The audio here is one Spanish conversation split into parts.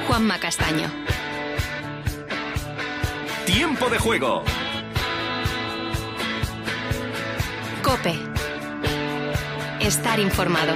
Juanma Castaño. Tiempo de juego. COPE. Estar informado.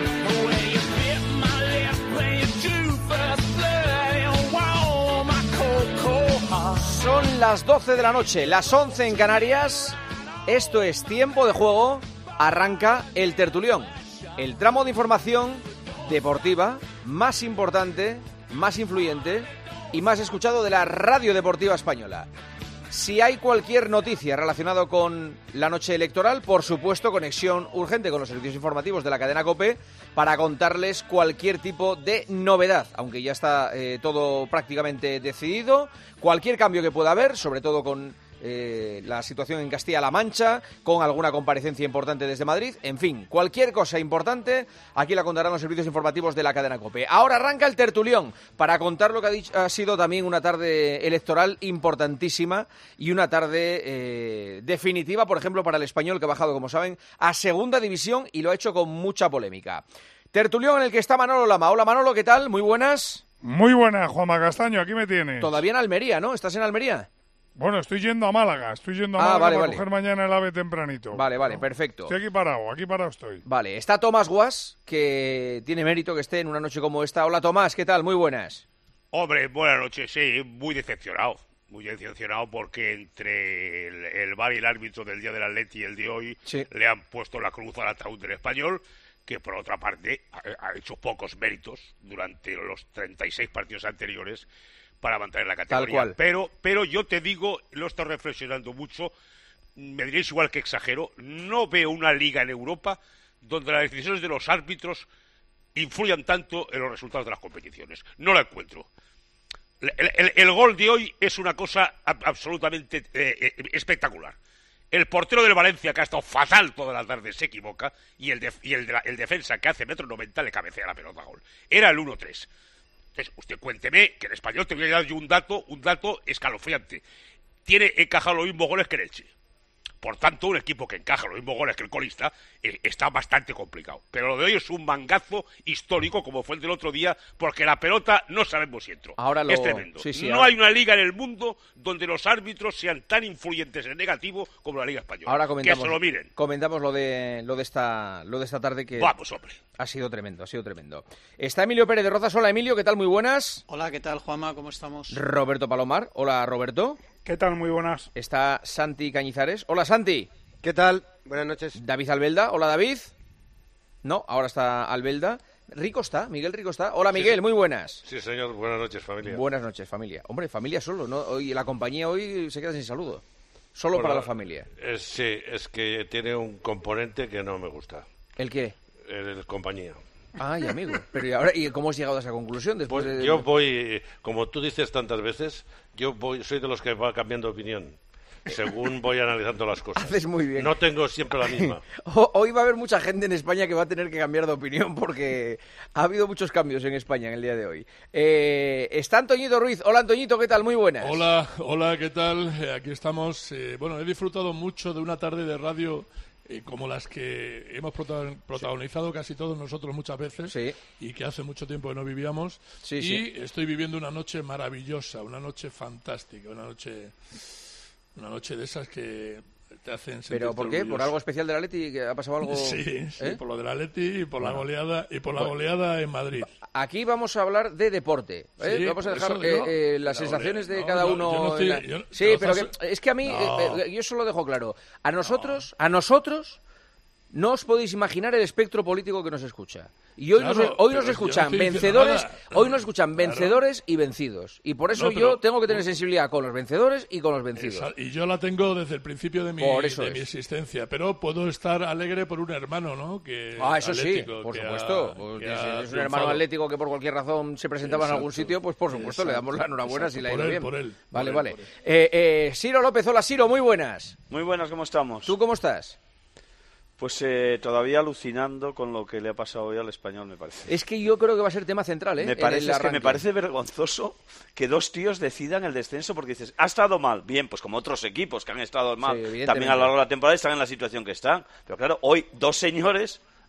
Son las 12 de la noche, las 11 en Canarias. Esto es Tiempo de Juego. Arranca el tertulión, el tramo de información deportiva más importante, más influyente y más escuchado de la radio deportiva española. Si hay cualquier noticia relacionada con la noche electoral, por supuesto, conexión urgente con los servicios informativos de la cadena COPE para contarles cualquier tipo de novedad, aunque ya está todo prácticamente decidido. Cualquier cambio que pueda haber, sobre todo con la situación en Castilla-La Mancha, con alguna comparecencia importante desde Madrid, en fin, cualquier cosa importante, aquí la contarán los servicios informativos de la cadena COPE. Ahora arranca el tertulión para contar lo que ha sido también una tarde electoral importantísima y una tarde definitiva, por ejemplo, para el Español, que ha bajado, como saben, a segunda división y lo ha hecho con mucha polémica. Tertulión en el que está Manolo Lama. Hola Manolo, ¿qué tal? Muy buenas. Muy buenas, Juanma Castaño, aquí me tienes. Todavía en Almería, ¿no? ¿Estás en Almería? Bueno, estoy yendo a Málaga, para coger mañana el AVE tempranito. Vale, perfecto. Estoy aquí parado estoy. Vale, está Tomás Guas, que tiene mérito que esté en una noche como esta. Hola Tomás, ¿qué tal? Muy buenas. Hombre, buenas noches, sí, muy decepcionado porque entre el VAR y el árbitro del día del Atleti y el de hoy le han puesto la cruz al ataúd del Español, que por otra parte ha hecho pocos méritos durante los 36 partidos anteriores para mantener la categoría. Pero yo te digo, lo he estado reflexionando mucho, me diréis igual que exagero, no veo una liga en Europa donde las decisiones de los árbitros influyan tanto en los resultados de las competiciones. No la encuentro. El gol de hoy es una cosa absolutamente espectacular. El portero del Valencia, que ha estado fatal toda la tarde, se equivoca, y el defensa, que hace 1,90 m, le cabecea la pelota a gol. Era el 1-3. Entonces, usted cuénteme que el Español te voy a dar yo un dato escalofriante. Tiene encajado los mismos goles que el Elche. Por tanto, un equipo que encaja los mismos goles que el colista está bastante complicado. Pero lo de hoy es un mangazo histórico, como fue el del otro día, porque la pelota no sabemos si entró. Es tremendo. No hay una liga en el mundo donde los árbitros sean tan influyentes en negativo como la Liga Española. Ahora que se lo miren. Comentamos lo de esta tarde, que vamos, hombre. Ha sido tremendo. Está Emilio Pérez de Rozas. Hola Emilio, ¿qué tal? Muy buenas. Hola, ¿qué tal, Juanma? ¿Cómo estamos? Roberto Palomar. Hola Roberto. ¿Qué tal? Muy buenas. Está Santi Cañizares. Hola Santi. ¿Qué tal? Buenas noches. David Albelda. Hola David. No, ahora está Albelda. Miguel Rico está. Hola Miguel, muy buenas. Sí, señor, buenas noches, familia. Buenas noches, familia. Hombre, familia solo, ¿no? Hoy la compañía hoy se queda sin saludo. Solo para la familia. Sí, es que tiene un componente que no me gusta. ¿El qué? El compañía. Ay, amigo. Pero ¿y cómo has llegado a esa conclusión? Después pues yo voy, como tú dices tantas veces, soy de los que va cambiando de opinión según voy analizando las cosas. Haces muy bien. No tengo siempre la misma. Hoy va a haber mucha gente en España que va a tener que cambiar de opinión porque ha habido muchos cambios en España en el día de hoy. Está Antoñito Ruiz. Hola Antoñito, ¿qué tal? Muy buenas. Hola, ¿qué tal? Aquí estamos. He disfrutado mucho de una tarde de radio como las que hemos protagonizado casi todos nosotros muchas veces y que hace mucho tiempo que no vivíamos. Estoy viviendo una noche maravillosa, una noche fantástica, una noche de esas que te hacen sentir. ¿Pero por qué? orgulloso. ¿Por algo especial del Atleti? ¿Que ha pasado algo? Sí, por lo del Atleti y por la goleada en Madrid. Aquí vamos a hablar de deporte. Vamos a dejar las sensaciones de cada uno. Pero es que a mí, yo eso lo dejo claro. A nosotros no os podéis imaginar el espectro político que nos escucha. Y hoy nos escuchan vencedores, vencedores y vencidos. Y por eso yo tengo que tener sensibilidad con los vencedores y con los vencidos. Y yo la tengo desde el principio de mi existencia. Pero puedo estar alegre por un hermano, ¿no? Eso sí, por supuesto. Si es un hermano atlético que por cualquier razón se presentaba en algún sitio, pues por supuesto le damos la enhorabuena si le ha ido bien. Por él. Vale. Ciro López, hola Ciro, muy buenas. Muy buenas, ¿cómo estamos? ¿Tú cómo estás? Pues todavía alucinando con lo que le ha pasado hoy al Español, me parece. Es que yo creo que va a ser tema central, ¿eh? Me parece vergonzoso que dos tíos decidan el descenso porque dices, ha estado mal. Bien, pues como otros equipos que han estado mal también a lo largo de la temporada están en la situación que están. Pero claro, hoy dos señores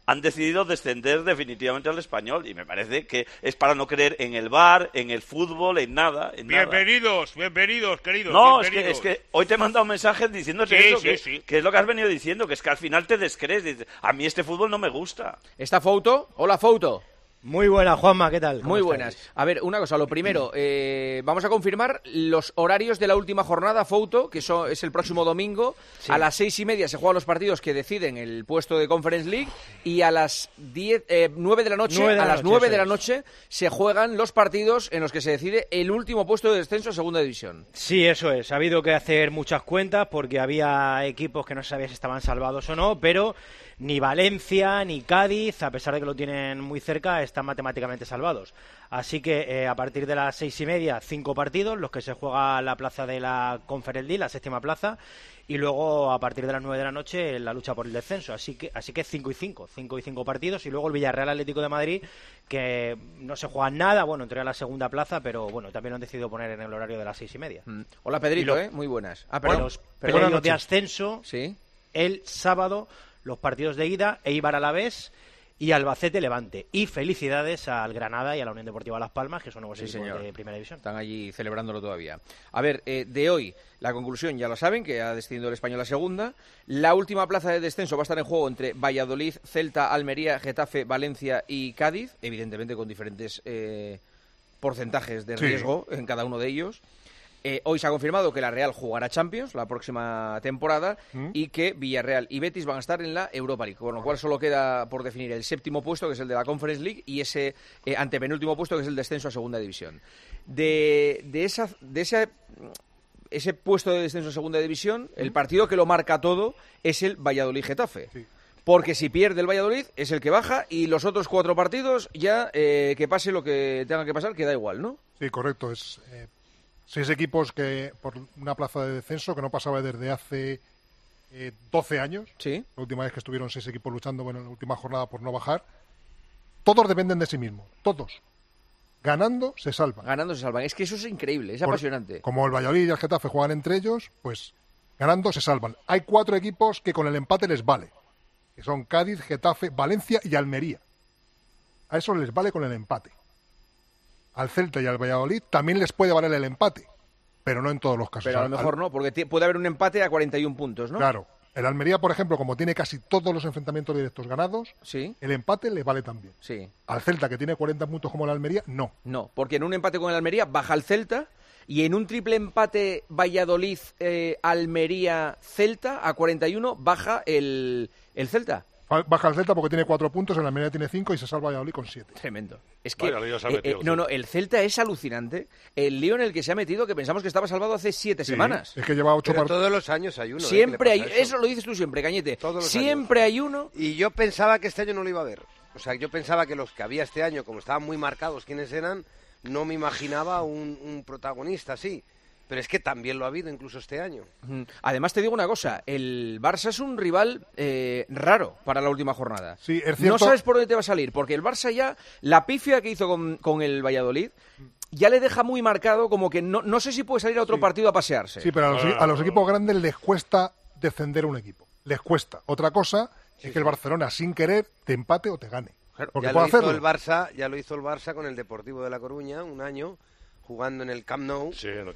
han decidido descender definitivamente al Español, y me parece que es para no creer en el VAR, en el fútbol, en nada. Bienvenidos, queridos. No, bienvenidos. Es que hoy te he mandado un mensaje diciéndote eso, que es lo que has venido diciendo, que es que al final te descrees. Dices, a mí este fútbol no me gusta. ¿Está Fouto? Hola, Fouto. Muy buena, Juanma, ¿qué tal? Muy buenas. A ver, una cosa, lo primero, vamos a confirmar los horarios de la última jornada, Fouto, que es el próximo domingo. Sí. A las 6:30 se juegan los partidos que deciden el puesto de Conference League, y a las 9 de la noche, a las 9 de la noche se juegan los partidos en los que se decide el último puesto de descenso a Segunda División. Sí, eso es. Ha habido que hacer muchas cuentas porque había equipos que no sabía si estaban salvados o no, pero ni Valencia ni Cádiz, a pesar de que lo tienen muy cerca, están matemáticamente salvados. Así que a partir de las 6:30, 5 partidos, los que se juega la plaza de la Conference League, la 7ª plaza, y luego a partir de las 9 de la noche la lucha por el descenso. Así que 5 y 5 partidos, y luego el Villarreal Atlético de Madrid, que no se juega nada, bueno, entraría a la segunda plaza, pero bueno, también lo han decidido poner en el horario de las 6:30. Hola, Pedrito, muy buenas. Perdón. Los playoffs de ascenso, ¿sí? El sábado, los partidos de ida, Eibar Alavés y Albacete Levante. Y felicidades al Granada y a la Unión Deportiva Las Palmas, que son nuevos equipos de Primera División. Están allí celebrándolo todavía. A ver, de hoy, la conclusión ya lo saben, que ha descendido el Español a segunda. La última plaza de descenso va a estar en juego entre Valladolid, Celta, Almería, Getafe, Valencia y Cádiz, evidentemente con diferentes porcentajes de riesgo en cada uno de ellos. Hoy se ha confirmado que la Real jugará Champions la próxima temporada y que Villarreal y Betis van a estar en la Europa League, con lo cual solo queda por definir el 7º puesto, que es el de la Conference League, y ese antepenúltimo puesto, que es el descenso a Segunda División. De ese puesto de descenso a Segunda División, el partido que lo marca todo es el Valladolid-Getafe. Sí. Porque si pierde el Valladolid es el que baja, y los otros 4 partidos ya que pase lo que tenga que pasar, que da igual, ¿no? Sí, correcto. Es 6 equipos que por una plaza de descenso que no pasaba desde hace 12 años. Sí. La última vez que estuvieron 6 equipos luchando, en la última jornada por no bajar. Todos dependen de sí mismos, todos. Ganando se salvan. Ganando se salvan. Es que eso es increíble, es apasionante. Como el Valladolid y el Getafe juegan entre ellos, pues ganando se salvan. Hay 4 equipos que con el empate les vale, que son Cádiz, Getafe, Valencia y Almería. A eso les vale con el empate. Al Celta y al Valladolid también les puede valer el empate, pero no en todos los casos. Pero a lo mejor no, porque puede haber un empate a 41 puntos, ¿no? Claro. El Almería, por ejemplo, como tiene casi todos los enfrentamientos directos ganados, sí, el empate le vale también. Sí. Al Celta, que tiene 40 puntos como el Almería, no. No, porque en un empate con el Almería baja el Celta, y en un triple empate Valladolid, Almería, Celta a 41 baja el Celta. Baja el Celta porque tiene 4 puntos, el Almería tiene 5 y se salva Valladolid con 7. Tremendo. Es que el Celta es alucinante. El lío en el que se ha metido, que pensamos que estaba salvado hace 7 semanas. Es que lleva 8 partidos. Todos los años hay uno. Siempre hay. Eso lo dices tú siempre, Cañete. Siempre hay uno. Y yo pensaba que este año no lo iba a ver. O sea, yo pensaba que los que había este año, como estaban muy marcados quiénes eran, no me imaginaba un protagonista así. Pero es que también lo ha habido incluso este año. Además, te digo una cosa, el Barça es un rival raro para la última jornada. Sí, es cierto. No sabes por dónde te va a salir, porque el Barça ya, la pifia que hizo con el Valladolid, ya le deja muy marcado como que no sé si puede salir a otro partido a pasearse. Sí, pero a los equipos grandes les cuesta descender un equipo. Les cuesta. Otra cosa es que el Barcelona, sin querer, te empate o te gane. Porque ya puede hacerlo. Ya lo hizo el Barça con el Deportivo de La Coruña un año, jugando en el Camp Nou,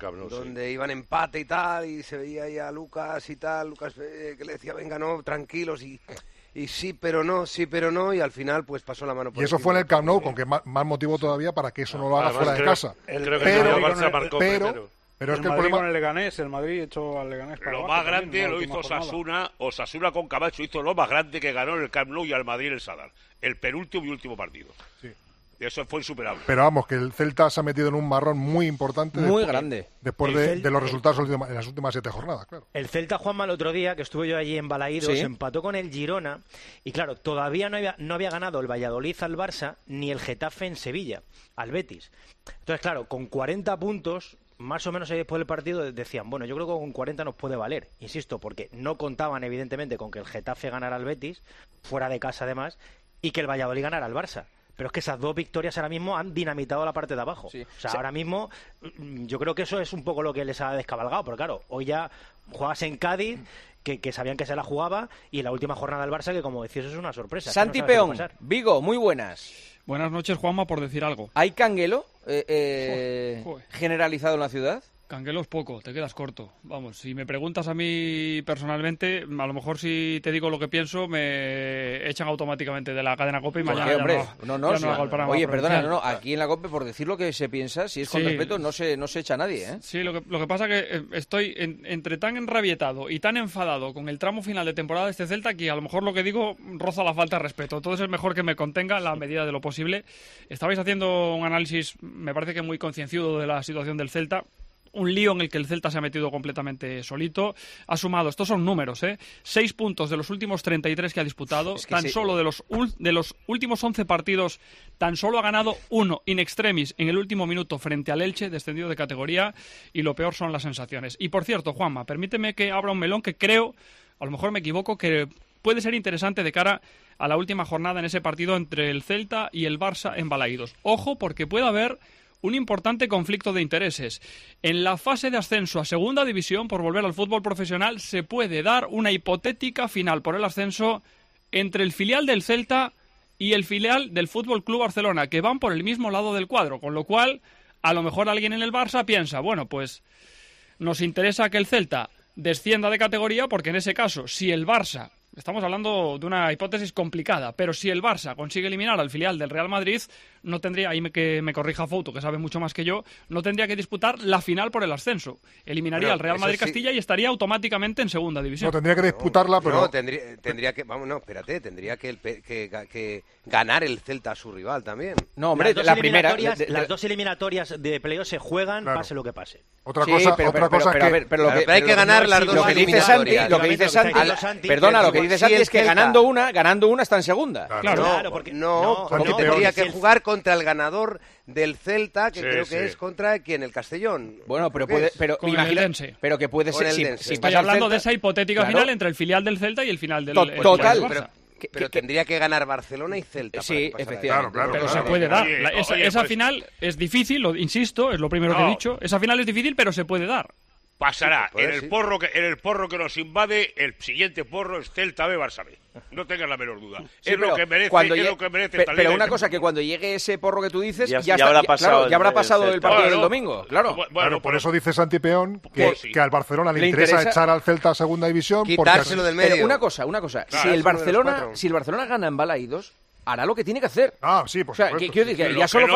donde iban empate y tal, y se veía ahí a Lucas y tal, Lucas que le decía, venga, no, tranquilos, y sí, pero no, y al final pues pasó la mano por y eso fue en el Camp Nou, con que más motivo todavía para que eso no lo haga fuera de casa. Creo que el Barça marcó primero. Pero es que el el Madrid problema... con el Leganés, el Madrid echó al Leganés para lo abajo más grande también, lo hizo Osasuna con Camacho hizo lo más grande, que ganó en el Camp Nou y al Madrid en el Sadar, el penúltimo y último partido. Sí. Y eso fue insuperable. Pero vamos, que el Celta se ha metido en un marrón muy importante. Muy grande. Después de los resultados en las últimas 7 jornadas, claro. El Celta, Juanma, el otro día, que estuve yo allí en Balaídos, se empató con el Girona. Y claro, todavía no había ganado el Valladolid al Barça, ni el Getafe en Sevilla, al Betis. Entonces, claro, con 40 puntos, más o menos ahí después del partido, decían, bueno, yo creo que con 40 nos puede valer. Insisto, porque no contaban, evidentemente, con que el Getafe ganara al Betis, fuera de casa además, y que el Valladolid ganara al Barça. pero es que esas 2 victorias ahora mismo han dinamitado la parte de abajo. Sí. O sea, ahora mismo yo creo que eso es un poco lo que les ha descabalgado, porque claro, hoy ya juegas en Cádiz, que sabían que se la jugaba, y en la última jornada del Barça, que como decías, es una sorpresa. Santi Peón, Vigo, muy buenas. Buenas noches, Juanma, por decir algo. ¿Hay canguelo generalizado en la ciudad? Canguelo es poco, te quedas corto. Vamos, si me preguntas a mí personalmente, a lo mejor si te digo lo que pienso, me echan automáticamente de la cadena COPE y mañana no hago el programa. Oye, perdona, aquí en la COPE, por decir lo que se piensa, si es con respeto, no se echa a nadie, ¿eh? Sí, lo que pasa que estoy entre tan enrabietado y tan enfadado con el tramo final de temporada de este Celta que a lo mejor lo que digo roza la falta de respeto. Entonces es mejor que me contenga en la medida de lo posible. Estabais haciendo un análisis, me parece que muy concienzudo de la situación del Celta. Un lío en el que el Celta se ha metido completamente solito. Ha sumado, estos son números, 6 puntos de los últimos 33 que ha disputado. Solo de los últimos 11 partidos, tan solo ha ganado 1 in extremis en el último minuto frente al Elche, descendido de categoría, y lo peor son las sensaciones. Y por cierto, Juanma, permíteme que abra un melón que creo, a lo mejor me equivoco, que puede ser interesante de cara a la última jornada en ese partido entre el Celta y el Barça en Balaídos. Ojo, porque puede haber un importante conflicto de intereses. En la fase de ascenso a segunda división, por volver al fútbol profesional, se puede dar una hipotética final por el ascenso entre el filial del Celta y el filial del Fútbol Club Barcelona, que van por el mismo lado del cuadro, con lo cual a lo mejor alguien en el Barça piensa, bueno, pues nos interesa que el Celta descienda de categoría, porque en ese caso, si el Barça, estamos hablando de una hipótesis complicada, pero si el Barça consigue eliminar al filial del Real Madrid, no tendría, ahí que me corrija Fouto, que sabe mucho más que yo, no tendría que disputar la final por el ascenso. Eliminaría al Real Madrid Castilla y estaría automáticamente en segunda división. No, tendría que disputarla, pero... No, tendría que... Vamos, no, espérate, tendría que ganar el Celta a su rival también. No, hombre, las dos eliminatorias de playoff se juegan, pase lo que pase. Otra cosa es que hay que ganar las dos eliminatorias. Lo que dice Santi, perdona, lo que dice Santi es que ganando una está en segunda. Claro, porque tendría que jugar contra el ganador del Celta, que creo que es contra el Castellón. Bueno, pero imagínate, pero que puede ser si estoy hablando de esa hipotética final entre el filial del Celta y el final del Barça. Pero tendría que ganar Barcelona y Celta. Sí, efectivamente. Claro, pero se puede dar. Esa final es difícil, insisto, es lo primero que he dicho. Esa final es difícil, pero se puede dar. Pasará. En el porro que nos invade, el siguiente porro es Celta B, Barça B. No tengas la menor duda. Sí, es lo que merece esta Pero una cosa, que cuando llegue ese porro que tú dices, ya habrá pasado el partido del domingo. Claro. Bueno, por eso dice Santi Peón que al Barcelona le interesa echar al Celta a segunda división. Quitárselo del medio. Pero una cosa. Claro, si el Barcelona gana en Balaídos, hará lo que tiene que hacer. Sí, por supuesto. Quiero decir que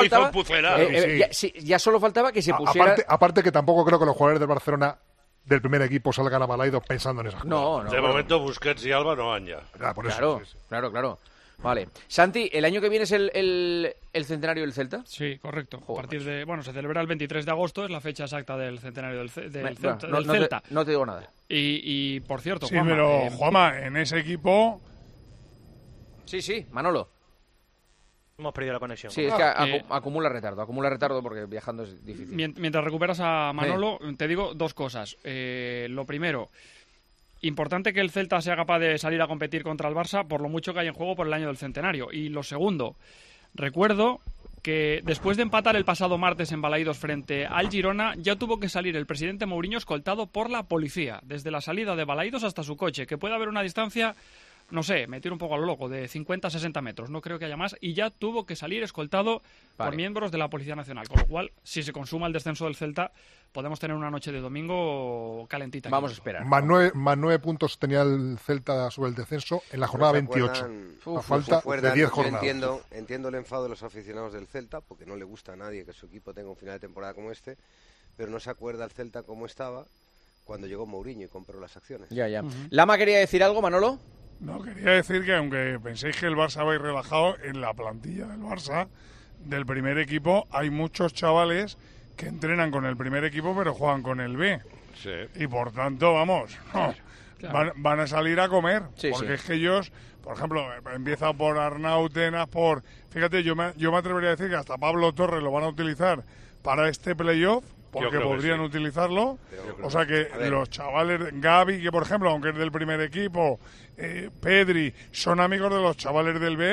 ya solo faltaba que se pusiera... Aparte que tampoco creo que los jugadores del Barcelona del primer equipo salgan a Balaídos pensando en esas cosas. No. De momento Busquets y Alba no van ya. Claro. Vale. Santi, ¿el año que viene es el centenario del Celta? Sí, correcto. A partir de... Bueno, se celebra el 23 de agosto, es la fecha exacta del centenario del Celta. No te digo nada. Y por cierto, sí, Juanma... pero Juanma, en ese equipo... Sí, Manolo. Hemos perdido la conexión. Sí, es que acumula retardo porque viajando es difícil. Mientras recuperas a Manolo, te digo dos cosas. Lo primero, importante que el Celta sea capaz de salir a competir contra el Barça por lo mucho que hay en juego por el año del centenario. Y lo segundo, recuerdo que después de empatar el pasado martes en Balaídos frente al Girona, ya tuvo que salir el presidente Mourinho escoltado por la policía, desde la salida de Balaídos hasta su coche, que puede haber una distancia... No sé, me tiro un poco a lo loco, de 50 a 60 metros, no creo que haya más, y ya tuvo que salir escoltado por miembros de la Policía Nacional, con lo cual, si se consuma el descenso del Celta, podemos tener una noche de domingo calentita. Vamos a esperar. Más 9 puntos tenía el Celta sobre el descenso en la jornada 28, a falta de 10 jornadas. Entiendo el enfado de los aficionados del Celta, porque no le gusta a nadie que su equipo tenga un final de temporada como este, pero no se acuerda el Celta cómo estaba cuando llegó Mourinho y compró las acciones. Ya. ¿Lama quería decir algo, Manolo? No, quería decir que aunque penséis que el Barça va a ir relajado, en la plantilla del Barça, del primer equipo, hay muchos chavales que entrenan con el primer equipo pero juegan con el B. Sí. Y por tanto, van a salir a comer. Porque es que ellos, por ejemplo, empieza por Arnau Tenas, fíjate, yo me atrevería a decir que hasta Pablo Torres lo van a utilizar para este playoff, porque podrían utilizarlo. O sea que los chavales, Gavi, que por ejemplo, aunque es del primer equipo, Pedri, son amigos de los chavales del B.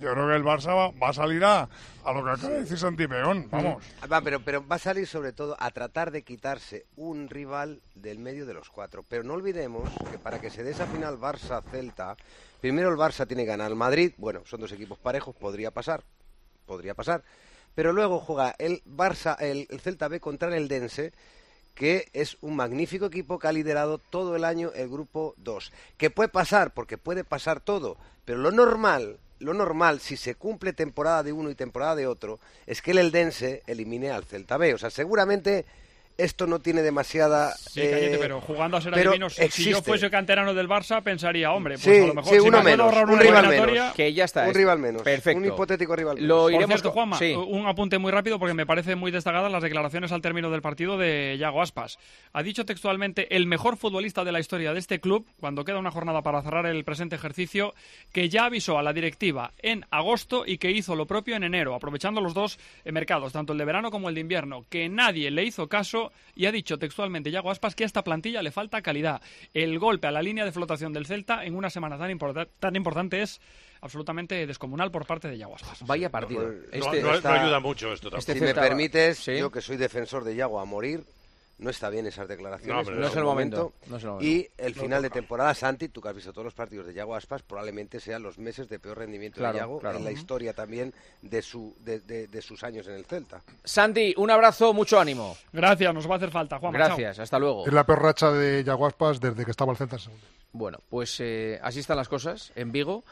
Yo creo que el Barça va a salir a lo que acaba de decir Santi Peón, vamos. Pero va a salir sobre todo a tratar de quitarse un rival del medio de los cuatro. Pero no olvidemos que para que se dé esa final Barça-Celta, primero el Barça tiene que ganar al Madrid. Bueno, son dos equipos parejos, podría pasar. Pero luego juega el Barça, el Celta B contra el Eldense, que es un magnífico equipo que ha liderado todo el año el grupo 2. Que puede pasar, porque puede pasar todo, pero lo normal, si se cumple temporada de uno y temporada de otro, es que el Eldense elimine al Celta B. O sea, seguramente esto no tiene demasiada... Sí, Cañete, pero jugando a ser adivinos, si yo fuese canterano del Barça, pensaría, hombre, pues sí, a lo mejor... Sí, uno menos, un rival menos. Que ya está. Un rival menos. Perfecto. Un hipotético rival menos. Lo iremos... Por cierto, Juanma, un apunte muy rápido, porque me parecen muy destacadas las declaraciones al término del partido de Yago Aspas. Ha dicho textualmente, el mejor futbolista de la historia de este club, cuando queda una jornada para cerrar el presente ejercicio, que ya avisó a la directiva en agosto y que hizo lo propio en enero, aprovechando los dos mercados, tanto el de verano como el de invierno, que nadie le hizo caso, y ha dicho textualmente Yago Aspas que a esta plantilla le falta calidad. El golpe a la línea de flotación del Celta en una semana tan importante es absolutamente descomunal por parte de Yago Aspas. Vaya partido. No ayuda mucho esto tampoco. Si me permites, yo que soy defensor de Yago a morir, no está bien esas declaraciones. No es el momento. Y el final de temporada, Santi, tú que has visto todos los partidos de Yago Aspas, probablemente sean los meses de peor rendimiento de Yago en la historia también de sus años en el Celta. Santi, un abrazo, mucho ánimo. Gracias, nos va a hacer falta, Juan. Gracias, hasta luego. Es la peor racha de Yago Aspas desde que estaba el Celta en segunda. Bueno, pues así están las cosas en Vigo.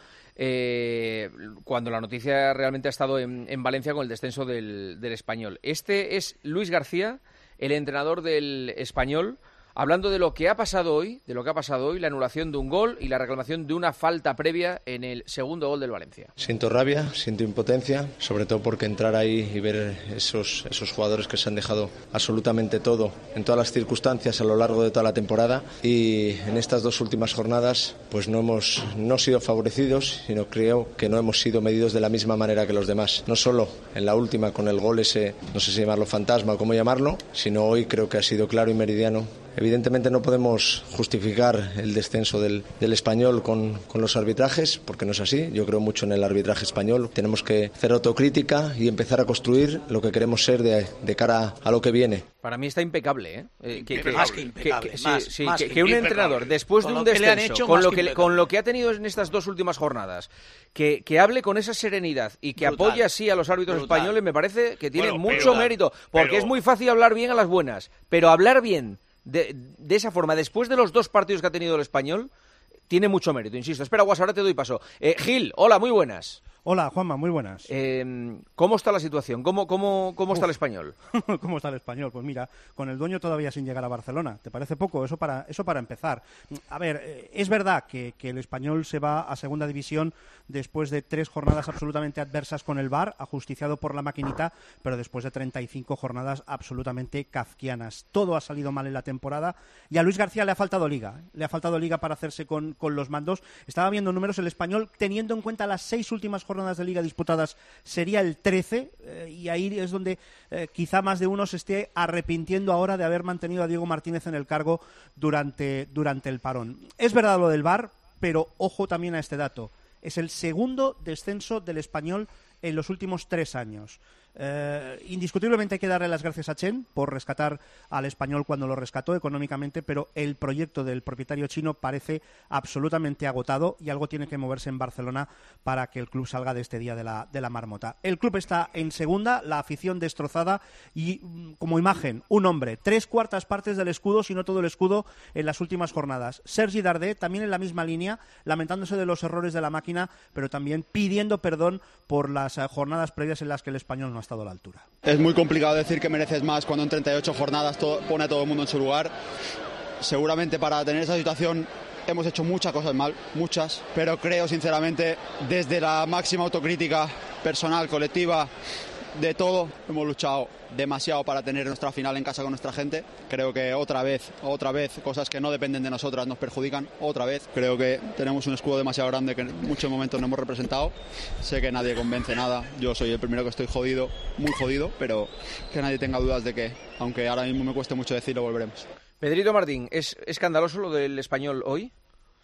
Cuando la noticia realmente ha estado en Valencia con el descenso del Español. Este es Luis García, el entrenador del Español, hablando de lo que ha pasado hoy, la anulación de un gol y la reclamación de una falta previa en el segundo gol del Valencia. Siento rabia, siento impotencia, sobre todo porque entrar ahí y ver esos jugadores que se han dejado absolutamente todo en todas las circunstancias a lo largo de toda la temporada, y en estas dos últimas jornadas pues no hemos sido favorecidos, sino creo que no hemos sido medidos de la misma manera que los demás, no solo en la última con el gol ese, no sé si llamarlo fantasma o cómo llamarlo, sino hoy creo que ha sido claro y meridiano. Evidentemente no podemos justificar el descenso del Español con los arbitrajes, porque no es así. Yo creo mucho en el arbitraje español. Tenemos que hacer autocrítica y empezar a construir lo que queremos ser de cara a lo que viene. Para mí está impecable, ¿eh? Más que impecable. Que un entrenador, después de un descenso, con lo que ha tenido en estas dos últimas jornadas, que hable con esa serenidad y que apoye así a los árbitros españoles, me parece que tiene mucho mérito. Porque es muy fácil hablar bien a las buenas, pero hablar bien de esa forma, después de los dos partidos que ha tenido el Español, tiene mucho mérito, insisto. Espera, Guas, ahora te doy paso. Gil, hola, muy buenas. Hola, Juanma, muy buenas. ¿Cómo está la situación? ¿Cómo está el Español? ¿Cómo está el Español? Pues mira, con el dueño todavía sin llegar a Barcelona. ¿Te parece poco? Eso para empezar. A ver, es verdad que el Español se va a segunda división después de 3 jornadas absolutamente adversas con el VAR, ajusticiado por la maquinita, pero después de 35 jornadas absolutamente kafkianas. Todo ha salido mal en la temporada y a Luis García le ha faltado liga. Le ha faltado liga para hacerse con los mandos. Estaba viendo números, el Español, teniendo en cuenta las 6 últimas jornadas de liga disputadas, sería el 13, y ahí es donde quizá más de uno se esté arrepintiendo ahora de haber mantenido a Diego Martínez en el cargo durante el parón. Es verdad lo del VAR, pero ojo también a este dato. Es el segundo descenso del Español en los últimos 3 años. Indiscutiblemente hay que darle las gracias a Chen por rescatar al Español cuando lo rescató económicamente, pero el proyecto del propietario chino parece absolutamente agotado y algo tiene que moverse en Barcelona para que el club salga de este día de la marmota. El club está en segunda, la afición destrozada y como imagen, un hombre, 3/4 partes del escudo, si no todo el escudo, en las últimas jornadas. Sergi Darder también en la misma línea, lamentándose de los errores de la máquina, pero también pidiendo perdón por las jornadas previas en las que el Español no ha estado a la altura. Es muy complicado decir que mereces más cuando en 38 jornadas pone a todo el mundo en su lugar. Seguramente para tener esa situación hemos hecho muchas cosas mal, muchas, pero creo sinceramente desde la máxima autocrítica personal, colectiva, de todo, hemos luchado demasiado para tener nuestra final en casa con nuestra gente. Creo que otra vez, cosas que no dependen de nosotras nos perjudican, otra vez. Creo que tenemos un escudo demasiado grande que en muchos momentos no hemos representado. Sé que nadie convence nada, yo soy el primero que estoy jodido, muy jodido, pero que nadie tenga dudas de que, aunque ahora mismo me cueste mucho decirlo, volveremos. Pedrito Martín, ¿es escandaloso lo del Español hoy?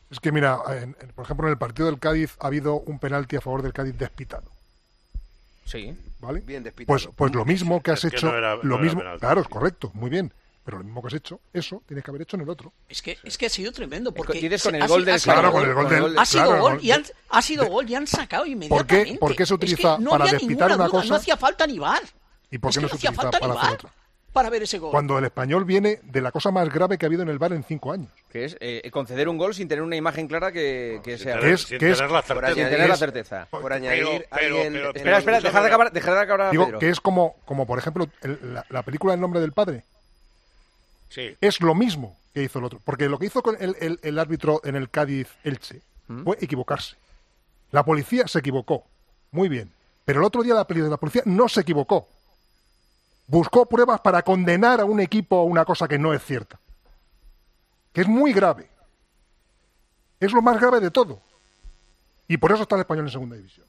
Es que mira, por ejemplo, en el partido del Cádiz ha habido un penalti a favor del Cádiz despitado. Sí. ¿Vale? Bien despitado. Pues lo mismo que has hecho, no mismo, era claro, es correcto, muy bien. Pero lo mismo que has hecho, eso tienes que haber hecho en el otro. Es que ha sido tremendo. Porque dices con el gol del Claro, con el gol del... Ha sido claro, gol y han sacado inmediatamente. ¿Por qué se utiliza no para había despitar una duda, cosa? No hacía falta ni VAR. ¿Y por qué no se hacía utiliza falta para ni hacer VAR otra? para ver ese gol. Cuando el Español viene de la cosa más grave que ha habido en el VAR en 5 años. Que es conceder un gol sin tener una imagen clara que sea... Sin tener la certeza. Por añadir... Espera, dejar de acabar Digo, Pedro. que es como por ejemplo, la película El nombre del padre. Sí. Es lo mismo que hizo el otro. Porque lo que hizo con el árbitro en el Cádiz-Elche fue equivocarse. La policía se equivocó. Muy bien. Pero el otro día la policía no se equivocó. Buscó pruebas para condenar a un equipo a una cosa que no es cierta. Que es muy grave. Es lo más grave de todo. Y por eso está el Español en segunda división.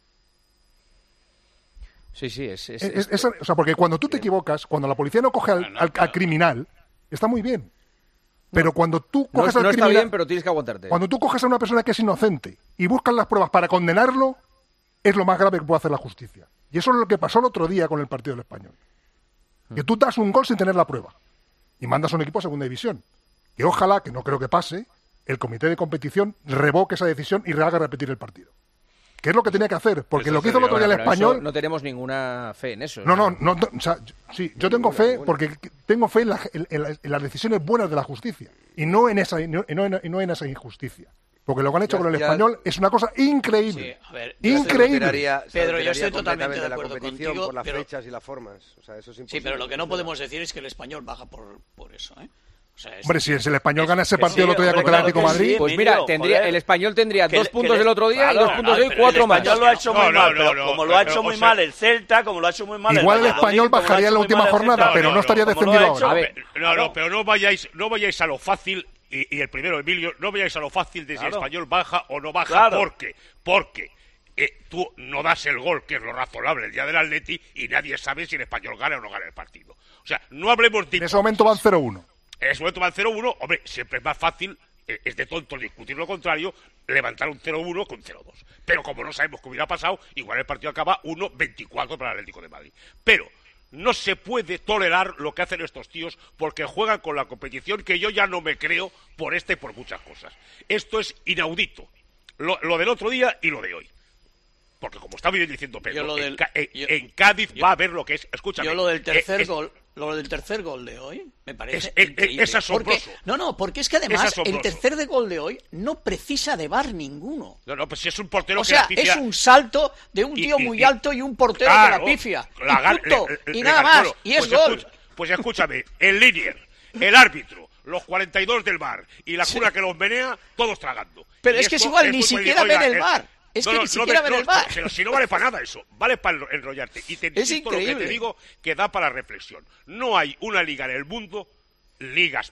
Sí, o sea, porque cuando tú te equivocas, cuando la policía no coge al criminal, está muy bien. Pero cuando tú coges al criminal... No está bien, pero tienes que aguantarte. Cuando tú coges a una persona que es inocente y buscas las pruebas para condenarlo, es lo más grave que puede hacer la justicia. Y eso es lo que pasó el otro día con el partido del Español. Que tú das un gol sin tener la prueba y mandas a un equipo a segunda división. Que ojalá, que no creo que pase, el comité de competición revoque esa decisión y haga repetir el partido. Que es lo que tenía que hacer, porque lo que hizo el otro día el Español... No tenemos ninguna fe en eso. No, o sea, sí, yo tengo fe porque tengo fe en las decisiones buenas de la justicia y no en esa injusticia. Porque lo que han hecho con el Español es una cosa increíble. Sí, a ver, increíble. Pedro, yo estoy totalmente de acuerdo contigo. Por las fechas y las formas. O sea, eso es imposible. Sí, pero lo que no podemos decir es que el Español baja por eso, ¿eh? O sea, hombre, si el Español gana ese partido el otro día contra el Atlético de Madrid... Pues mira, el Español tendría 2 puntos el otro día y 2 puntos de hoy, 4 más. El Español lo ha hecho muy mal, pero como lo ha hecho muy mal el Celta, como lo ha hecho muy mal igual el Español bajaría en la última jornada, pero no estaría descendido ahora. Pero no vayáis a lo fácil... Y el primero, Emilio, no vayáis a lo fácil de si el Español baja o no baja, porque tú no das el gol, que es lo razonable el día del Atleti, y nadie sabe si el Español gana o no gana el partido. O sea, no hablemos de... En ese momento van 0-1. En ese momento van 0-1, hombre, siempre es más fácil, es de tonto discutir lo contrario, levantar un 0-1 con 0-2. Pero como no sabemos qué hubiera pasado, igual el partido acaba 1-24 para el Atlético de Madrid. Pero... no se puede tolerar lo que hacen estos tíos porque juegan con la competición que yo ya no me creo por y por muchas cosas. Esto es inaudito. Lo del otro día y lo de hoy. Porque como está bien diciendo Pedro, en Cádiz va a ver lo que es... Escúchame. Yo lo del tercer gol de hoy me parece increíble. Es asombroso. Porque es que además el tercer gol de hoy no precisa de VAR ninguno. No, pues si es un portero o sea, es un salto de un tío muy alto y un portero que la pifia. Y nada más. Y es gol. Pues escúchame, el líder, el árbitro, los 42 del VAR y la cura que los menea, todos tragando. Pero es que es igual, ni siquiera ven el VAR. Es que ni siquiera ven el VAR. Pero si no vale para nada eso, vale para enrollarte. Y te insisto lo que te digo, que da para reflexión. No hay una liga en el mundo, ligas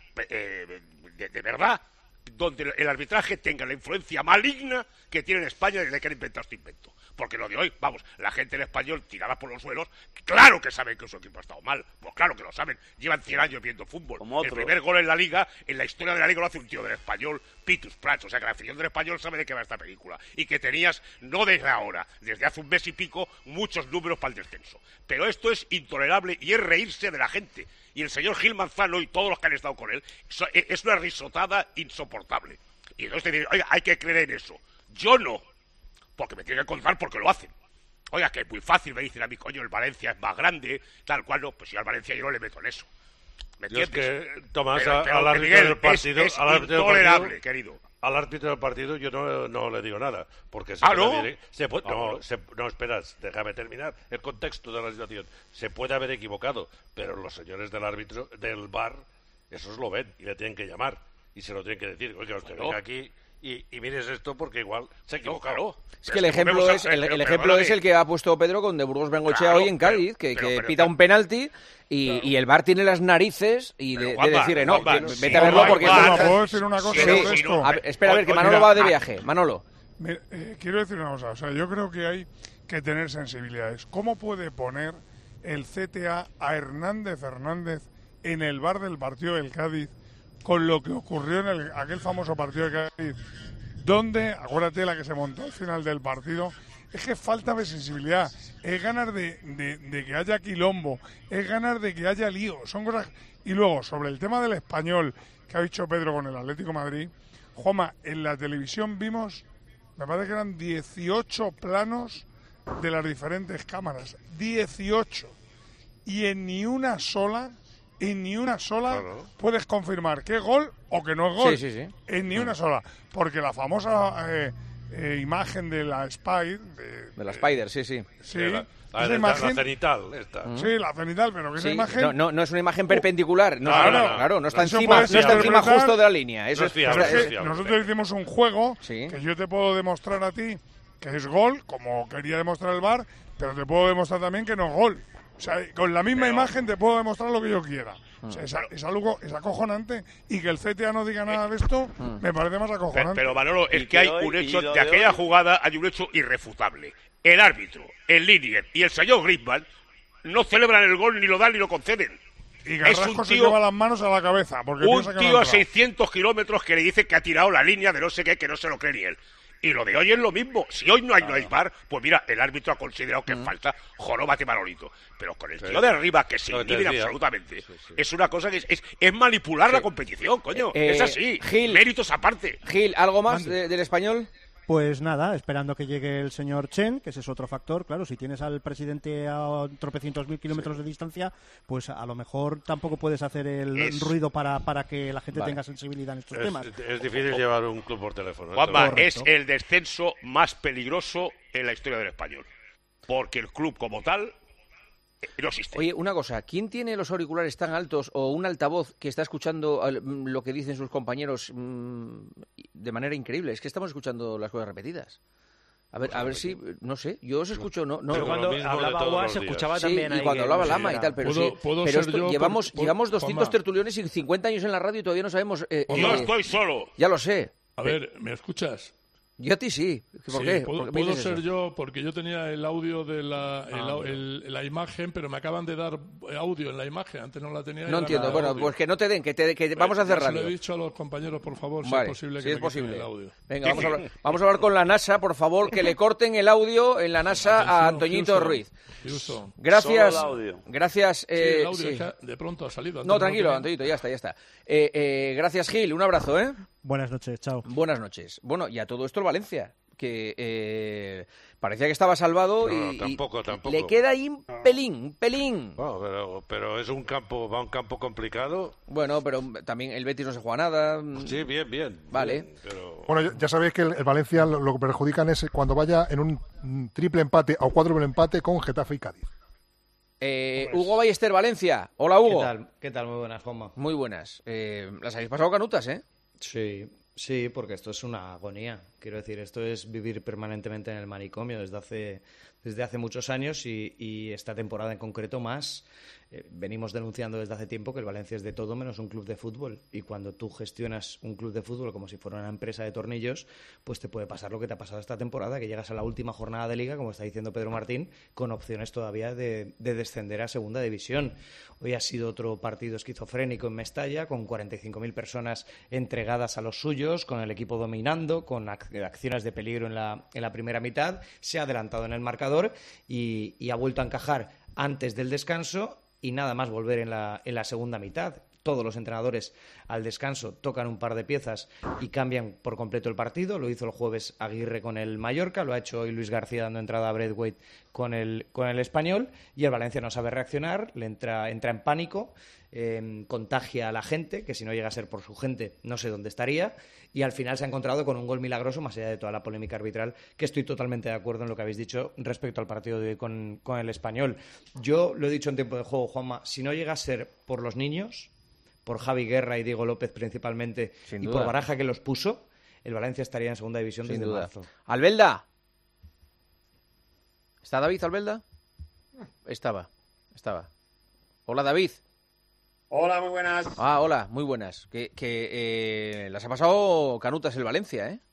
de verdad, donde el arbitraje tenga la influencia maligna que tiene en España desde que han inventado este invento. Porque lo de hoy, vamos, la gente en español tirada por los suelos, claro que saben que su equipo ha estado mal, pues claro que lo saben, llevan 100 años viendo fútbol. El primer gol en la Liga, en la historia de la Liga lo hace un tío del Español, Pitus Prats, o sea que la afición del Español sabe de qué va esta película, y que tenías, no desde ahora, desde hace un mes y pico, muchos números para el descenso. Pero esto es intolerable y es reírse de la gente. Y el señor Gil Manzano y todos los que han estado con él, es una risotada insoportable. Y entonces te dicen, oiga, hay que creer en eso. Yo no. Porque me tienen que contar porque lo hacen. Oiga, que es muy fácil, me dicen a mí, coño, el Valencia es más grande, tal cual, no, pues yo al Valencia yo no le meto en eso. ¿Me entiendes? Es que, Tomás, al árbitro Miguel, del partido... es intolerable, querido. Al árbitro del partido yo no le digo nada, porque ¿no? Esperas, déjame terminar el contexto de la situación. Se puede haber equivocado, pero los señores del árbitro, del VAR, esos lo ven y le tienen que llamar y se lo tienen que decir, oiga, usted venga aquí y mires esto porque igual se ha equivocado. Es que el ejemplo es el que ha puesto Pedro con de Burgos Bengoechea hoy en Cádiz, que pita un penalti y el VAR tiene las narices y de decir, no, vete a verlo porque... ¿Puedo decir una cosa sobre esto? Espera, a ver, que Manolo va de viaje. Manolo. Quiero decir una cosa, o sea, yo creo que hay que tener sensibilidades. ¿Cómo puede poner el CTA a Hernández en el VAR del partido del Cádiz con lo que ocurrió en aquel famoso partido de Cádiz, donde, acuérdate la que se montó al final del partido, es que falta de sensibilidad, es ganas de que haya quilombo, es ganas de que haya lío, son cosas... Y luego, sobre el tema del Español que ha dicho Pedro con el Atlético de Madrid, Juanma, en la televisión vimos, me parece que eran 18 planos de las diferentes cámaras, 18, y en ni una sola claro, puedes confirmar que es gol o que no es gol. Sí. En ni una sola, porque la famosa imagen de la Spider... De la Spider, sí. La cenital, esta. Sí, la cenital, pero que esa imagen... No es una imagen perpendicular. No está eso encima justo de la línea. Eso es fiable. Nosotros hicimos un juego que yo te puedo demostrar a ti que es gol, como quería demostrar el VAR, pero te puedo demostrar también que no es gol. O sea, con la misma imagen te puedo demostrar lo que yo quiera. O sea, es algo acojonante, y que el CTA no diga nada de esto me parece más acojonante. Pero Manolo, es que hay un hecho de aquella jugada, hay un hecho irrefutable. El árbitro, el Linier y el señor Griezmann no celebran el gol, ni lo dan ni lo conceden. Y Carrasco se lleva las manos a la cabeza. Porque un tío a 600 kilómetros que le dice que ha tirado la línea de no sé qué, que no se lo cree ni él. Y lo de hoy es lo mismo. Si hoy no hay VAR, pues mira, el árbitro ha considerado que falta, joróbate Manolito. Pero con el tío de arriba, que se inhibe absolutamente, es una cosa que es manipular la competición, coño. Es así. Gil, méritos aparte. Gil, ¿algo más del Español? Pues nada, esperando que llegue el señor Chen, que ese es otro factor. Claro, si tienes al presidente a tropecientos mil kilómetros de distancia, pues a lo mejor tampoco puedes hacer el ruido para que la gente tenga sensibilidad en estos temas. Es difícil llevar un club por teléfono. Juanma, es el descenso más peligroso en la historia del Español. Porque el club como tal no existe. Oye, una cosa, ¿quién tiene los auriculares tan altos o un altavoz que está escuchando lo que dicen sus compañeros de manera increíble? Es que estamos escuchando las cosas repetidas. A ver si, no sé, yo os escucho, no. Pero cuando hablaba Agua se escuchaba también. Y cuando hablaba Lama y tal, pero llevamos 200 tertuliones y 50 años en la radio y todavía no sabemos... yo estoy solo. Ya lo sé. A ver, ¿me escuchas? Yo a ti sí. ¿Por qué? Puedo ser yo, porque yo tenía el audio de la imagen, pero me acaban de dar audio en la imagen. Antes no la tenía. No entiendo. Bueno, pues que no te den, que vamos a hacer radio. Se lo he dicho a los compañeros, por favor, vale, si es posible que me quiten el audio. Venga, vamos a hablar con la NASA, por favor, que le corten el audio en la NASA a Antoñito Ruiz. Gracias. Gracias. El audio de pronto ha salido. No, tranquilo, Antoñito, ya está. Gracias, Gil. Un abrazo, ¿eh? Buenas noches, chao. Buenas noches. Bueno, y a todo esto el Valencia, que parecía que estaba salvado tampoco. Le queda ahí un pelín. Bueno, pero es un campo complicado. Bueno, pero también el Betis no se juega nada. Sí, bien. Vale. Bien, pero... Bueno, ya sabéis que el Valencia lo que perjudican es cuando vaya en un triple empate o cuádruple empate con Getafe y Cádiz. Hugo Ballester, Valencia. Hola, Hugo. ¿Qué tal? Muy buenas, Juanma. Muy buenas. Las habéis pasado canutas, ¿eh? Sí, porque esto es una agonía. Quiero decir, esto es vivir permanentemente en el manicomio desde hace muchos años y esta temporada en concreto más. Venimos denunciando desde hace tiempo que el Valencia es de todo menos un club de fútbol, y cuando tú gestionas un club de fútbol como si fuera una empresa de tornillos, pues te puede pasar lo que te ha pasado esta temporada, que llegas a la última jornada de Liga, como está diciendo Pedro Martín, con opciones todavía de descender a Segunda División. Hoy ha sido otro partido esquizofrénico en Mestalla, con 45.000 personas entregadas a los suyos, con el equipo dominando, con acciones de peligro en la primera mitad. Se ha adelantado en el marcador y ha vuelto a encajar antes del descanso, y nada más volver en la segunda mitad. Todos los entrenadores al descanso tocan un par de piezas y cambian por completo el partido. Lo hizo el jueves Aguirre con el Mallorca, lo ha hecho hoy Luis García dando entrada a Braithwaite con el Español, y el Valencia no sabe reaccionar, le entra en pánico, contagia a la gente, que si no llega a ser por su gente no sé dónde estaría, y al final se ha encontrado con un gol milagroso, más allá de toda la polémica arbitral, que estoy totalmente de acuerdo en lo que habéis dicho respecto al partido de hoy con el Español. Yo lo he dicho en tiempo de juego, Juanma, si no llega a ser por los niños, por Javi Guerra y Diego López principalmente, y por Baraja, que los puso, el Valencia estaría en segunda división desde marzo. Albelda. ¿Está David Albelda? Estaba. Hola, David. Hola, muy buenas. Hola, muy buenas. Que las ha pasado canutas el Valencia, ¿eh?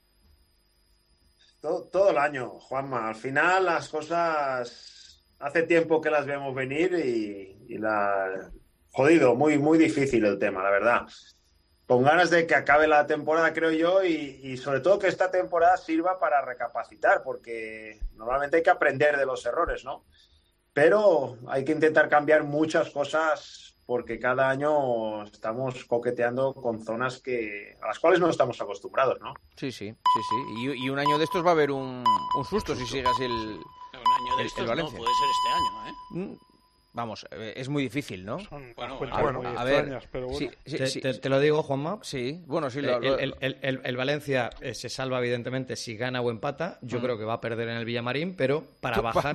Todo el año, Juanma. Al final las cosas hace tiempo que las vemos venir y jodido, muy, muy difícil el tema, la verdad. con ganas de que acabe la temporada, creo yo, y sobre todo que esta temporada sirva para recapacitar, porque normalmente hay que aprender de los errores, ¿no? Pero hay que intentar cambiar muchas cosas porque cada año estamos coqueteando con zonas a las cuales no estamos acostumbrados, ¿no? Sí. Y un año de estos va a haber un susto si sigue así un año de estos Valencia. no puede ser este año, ¿eh? Vamos, es muy difícil, ¿no? A ver, pero bueno. Te lo digo, Juanma. Sí, bueno, sí. El Valencia se salva, evidentemente, si gana o empata. Yo creo que va a perder en el Villamarín, pero para bajar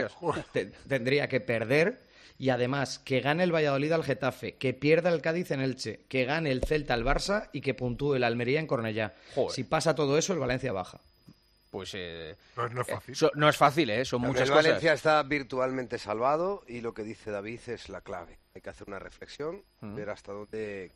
tendría que perder. Y además, que gane el Valladolid al Getafe, que pierda el Cádiz en Elche, que gane el Celta al Barça y que puntúe el Almería en Cornellá. Joder. Si pasa todo eso, el Valencia baja. Pues no es fácil. No es fácil, son muchas cosas. Valencia está virtualmente salvado y lo que dice David es la clave. Hay que hacer una reflexión, ver hasta dónde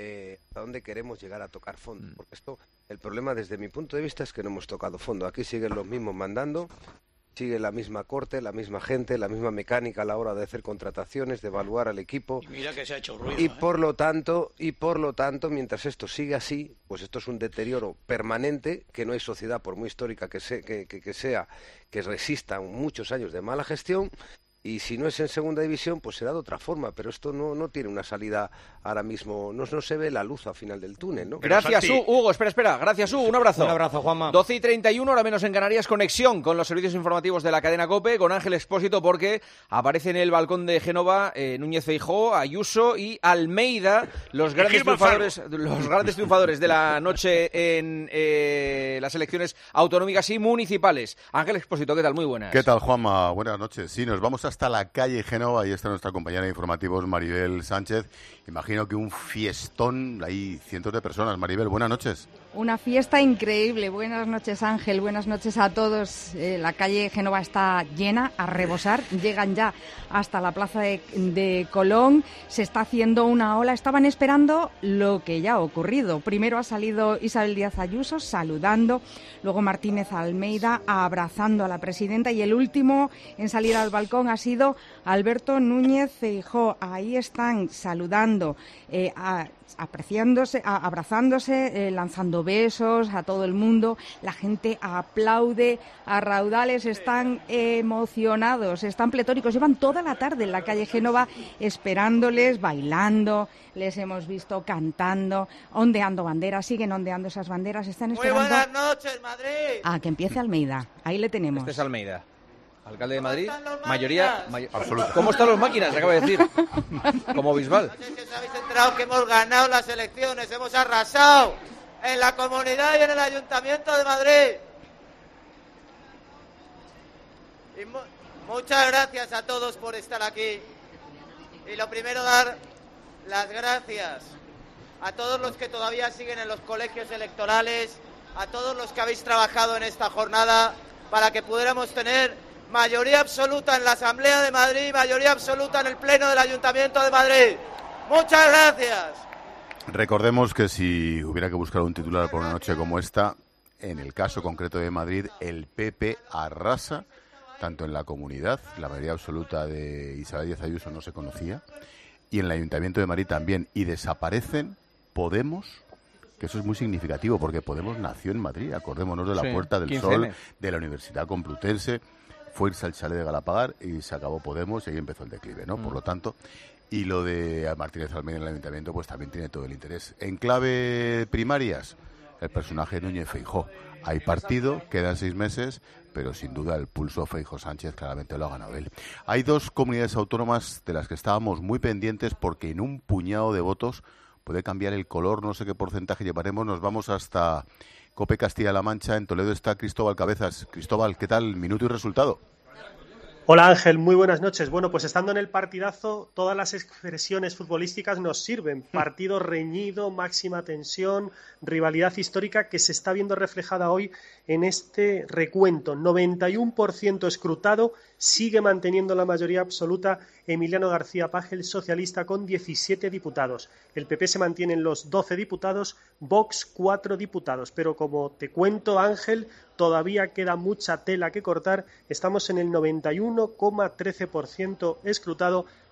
queremos llegar a tocar fondo. Porque el problema desde mi punto de vista es que no hemos tocado fondo. Aquí siguen los mismos mandando, sigue la misma corte, la misma gente, la misma mecánica a la hora de hacer contrataciones, de evaluar al equipo. Y mira que se ha hecho ruido. Y por lo tanto, mientras esto sigue así, pues esto es un deterioro permanente, que no hay sociedad, por muy histórica que sea, que resista muchos años de mala gestión. Y si no es en segunda división, pues será de otra forma, pero esto no tiene una salida ahora mismo, no se ve la luz al final del túnel, ¿no? Gracias, Hugo, espera, gracias, un abrazo. Un abrazo, Juanma. 12:31, hora menos en Canarias, conexión con los servicios informativos de la cadena COPE, con Ángel Expósito, porque aparece en el balcón de Génova Núñez Feijóo, Ayuso y Almeida, los grandes triunfadores de la noche en las elecciones autonómicas y municipales. Ángel Expósito, ¿qué tal? Muy buenas. ¿Qué tal, Juanma? Buenas noches. Sí, nos vamos hasta la calle Génova, ahí está nuestra compañera de informativos Maribel Sánchez. Imagino que un fiestón, hay cientos de personas. Maribel, buenas noches. Una fiesta increíble. Buenas noches, Ángel. Buenas noches a todos. La calle Génova está llena, a rebosar. Llegan ya hasta la plaza de Colón. Se está haciendo una ola. Estaban esperando lo que ya ha ocurrido. Primero ha salido Isabel Díaz Ayuso saludando, luego Martínez Almeida abrazando a la presidenta y el último en salir al balcón ha sido Alberto Núñez Feijóo. Ahí están saludando, apreciándose, abrazándose, lanzando besos a todo el mundo. La gente aplaude a raudales, están emocionados, están pletóricos. Llevan toda la tarde en la calle Génova esperándoles, bailando. Les hemos visto cantando, ondeando banderas, siguen ondeando esas banderas. Están esperando. Muy buenas noches, Madrid. A que empiece Almeida. Ahí le tenemos. Este es Almeida. Alcalde de Madrid, mayoría absoluta. ¿Cómo están los máquinas? Acaba de decir. Como Bisbal. No sé si os habéis enterado que hemos ganado las elecciones, hemos arrasado en la comunidad y en el Ayuntamiento de Madrid. Y muchas gracias a todos por estar aquí. Y lo primero, dar las gracias a todos los que todavía siguen en los colegios electorales, a todos los que habéis trabajado en esta jornada para que pudiéramos tener mayoría absoluta en la Asamblea de Madrid, mayoría absoluta en el Pleno del Ayuntamiento de Madrid. Muchas gracias. Recordemos que si hubiera que buscar un titular por una noche como esta, en el caso concreto de Madrid, el PP arrasa tanto en la comunidad, la mayoría absoluta de Isabel Díaz Ayuso no se conocía, y en el Ayuntamiento de Madrid también, y desaparecen Podemos, que eso es muy significativo, porque Podemos nació en Madrid, acordémonos de la Puerta del Sol, de la Universidad Complutense, fue irse al chalet de Galapagar y se acabó Podemos y ahí empezó el declive, ¿no? Por lo tanto, y lo de Martínez Almeida en el Ayuntamiento pues también tiene todo el interés. En clave primarias, el personaje Núñez Feijóo. Hay partido, quedan 6 meses, pero sin duda el pulso Feijóo Sánchez claramente lo ha ganado él. Hay 2 comunidades autónomas de las que estábamos muy pendientes porque en un puñado de votos puede cambiar el color, no sé qué porcentaje llevaremos. Nos vamos hasta COPE Castilla-La Mancha. En Toledo está Cristóbal Cabezas. Cristóbal, ¿qué tal? Minuto y resultado. Hola Ángel, muy buenas noches. Bueno, pues estando en el partidazo, todas las expresiones futbolísticas nos sirven. Partido reñido, máxima tensión, rivalidad histórica que se está viendo reflejada hoy en este recuento. 91% escrutado, sigue manteniendo la mayoría absoluta Emiliano García Paje, el socialista, con 17 diputados. El PP se mantiene en los 12 diputados, Vox 4 diputados. Pero como te cuento, Ángel, todavía queda mucha tela que cortar. Estamos en el 91,13% escrutado,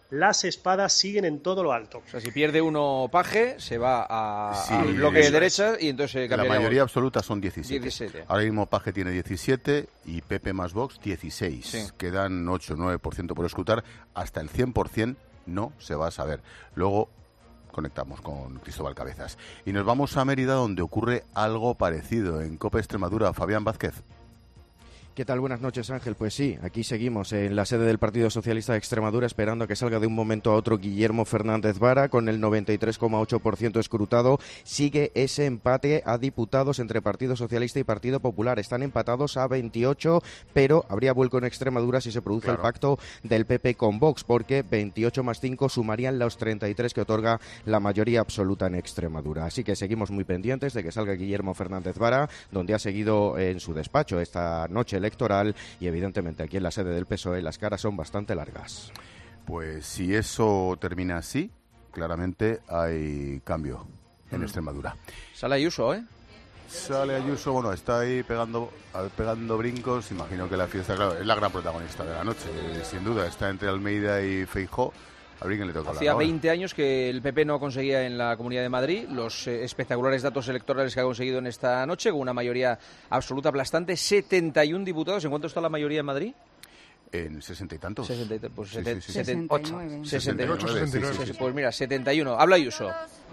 las espadas siguen en todo lo alto. O sea, si pierde uno Paje, se va al bloque de derecha y entonces la mayoría absoluta son 17. Ahora mismo Paje tiene 17 y Pepe más Vox 16. Sí. Quedan 8-9% por escrutar. Hasta el 100% no se va a saber. Luego conectamos con Cristóbal Cabezas. Y nos vamos a Mérida, donde ocurre algo parecido. En Copa Extremadura, Fabián Vázquez. ¿Qué tal? Buenas noches, Ángel. Pues sí, aquí seguimos en la sede del Partido Socialista de Extremadura esperando a que salga de un momento a otro Guillermo Fernández Vara con el 93,8% escrutado. Sigue ese empate a diputados entre Partido Socialista y Partido Popular. Están empatados a 28, pero habría vuelco en Extremadura si se produce el pacto del PP con Vox, porque 28 más 5 sumarían los 33 que otorga la mayoría absoluta en Extremadura. Así que seguimos muy pendientes de que salga Guillermo Fernández Vara, donde ha seguido en su despacho esta noche electoral, y evidentemente aquí en la sede del PSOE las caras son bastante largas. Pues si eso termina así, claramente hay cambio en Extremadura. Sale Ayuso, Sale Ayuso, bueno, está ahí pegando brincos. Imagino que la fiesta, claro, es la gran protagonista de la noche, sin duda. Está entre Almeida y Feijóo. A ver quién le toca. Hacía 20 años que el PP no conseguía en la Comunidad de Madrid los espectaculares datos electorales que ha conseguido en esta noche, con una mayoría absoluta aplastante, 71 diputados. ¿En cuánto está la mayoría en Madrid? En 60 y tantos. 68. 68. Pues mira, 71. Habla Ayuso.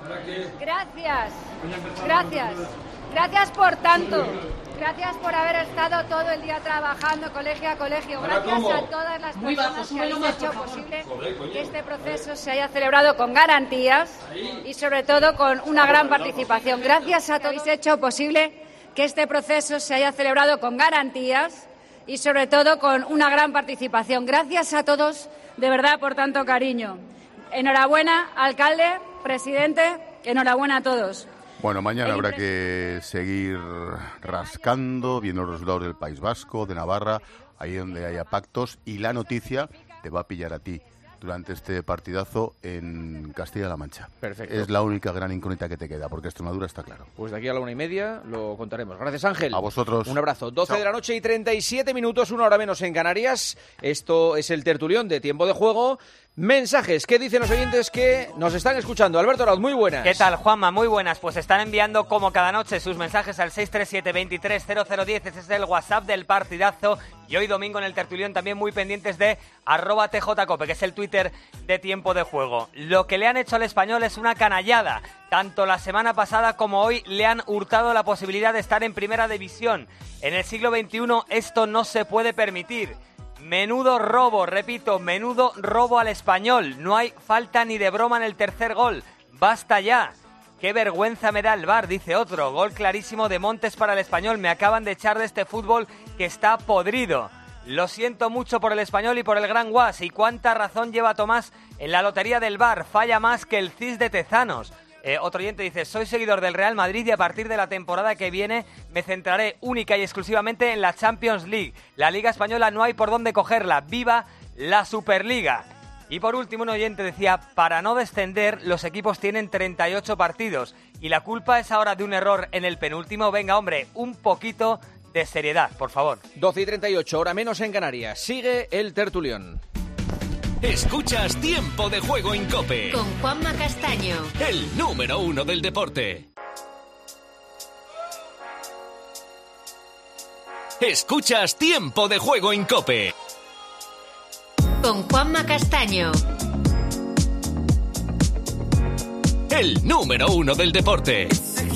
Gracias por tanto. Gracias por haber estado todo el día trabajando colegio a colegio. Gracias a todas las personas que habéis hecho posible que este proceso se haya celebrado con garantías y sobre todo con una gran participación. Gracias a todos que habéis hecho posible que este proceso se haya celebrado con garantías y sobre todo con una gran participación. Gracias a todos, de verdad, por tanto cariño. Enhorabuena, alcalde, presidente, enhorabuena a todos. Bueno, mañana habrá que seguir rascando, viendo los resultados del País Vasco, de Navarra, ahí donde haya pactos, y la noticia te va a pillar a ti durante este partidazo en Castilla-La Mancha. Perfecto. Es la única gran incógnita que te queda, porque Extremadura está claro. Pues de aquí a la 1:30 lo contaremos. Gracias, Ángel. A vosotros. Un abrazo. 12 de la noche y 37 minutos, 1 hora menos en Canarias. Esto es el tertulión de Tiempo de Juego. Mensajes, ¿qué dicen los oyentes que nos están escuchando? Alberto Arauz, muy buenas. ¿Qué tal, Juanma? Muy buenas. Pues están enviando como cada noche sus mensajes al 637-230010. Ese es el WhatsApp del partidazo. Y hoy domingo en el tertulión también muy pendientes de @tjcope, que es el Twitter de Tiempo de Juego. Lo que le han hecho al Español es una canallada. Tanto la semana pasada como hoy le han hurtado la posibilidad de estar en primera división. En el siglo XXI esto no se puede permitir. Menudo robo, repito, menudo robo al Español. No hay falta ni de broma en el tercer gol. ¡Basta ya! ¡Qué vergüenza me da el VAR!, dice otro. Gol clarísimo de Montes para el Español. Me acaban de echar de este fútbol que está podrido. Lo siento mucho por el Español y por el Gran Guas. ¿Y cuánta razón lleva Tomás en la lotería del VAR? Falla más que el CIS de Tezanos. Otro oyente dice: soy seguidor del Real Madrid y a partir de la temporada que viene me centraré única y exclusivamente en la Champions League. La Liga Española no hay por dónde cogerla. ¡Viva la Superliga! Y por último un oyente decía: para no descender los equipos tienen 38 partidos y la culpa es ahora de un error en el penúltimo. Venga, hombre, un poquito de seriedad, por favor. 12 y 38, hora menos en Canarias. Sigue el tertulión. Escuchas Tiempo de Juego en COPE. Con Juanma Castaño. El número 1 del deporte. Escuchas Tiempo de Juego en COPE. Con Juanma Castaño. El número 1 del deporte.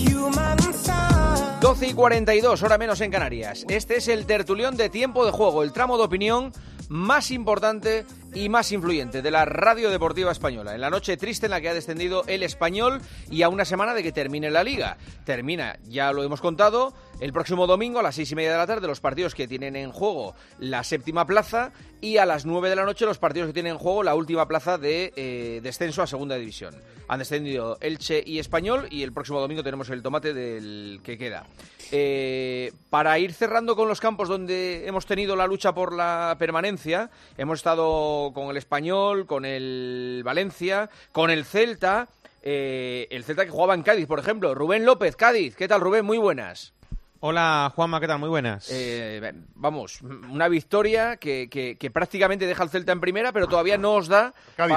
12 y 42, hora menos en Canarias. Este es el tertulión de Tiempo de Juego, el tramo de opinión más importante y más influyente de la radio deportiva española. En la noche triste en la que ha descendido el Español y a una semana de que termine la Liga. Termina, ya lo hemos contado, el próximo domingo a las 6:30 de la tarde los partidos que tienen en juego la séptima plaza y a las 9 de la noche los partidos que tienen en juego la última plaza de descenso a segunda división. Han descendido Elche y Español y el próximo domingo tenemos el tomate del que queda. Para ir cerrando con los campos donde hemos tenido la lucha por la permanencia, hemos estado con el Español, con el Valencia, con el Celta que jugaba en Cádiz, por ejemplo. Rubén López, Cádiz. ¿Qué tal, Rubén? Muy buenas. Hola, Juanma, ¿qué tal? Muy buenas. Vamos, una victoria que prácticamente deja al Celta en primera, pero todavía no os da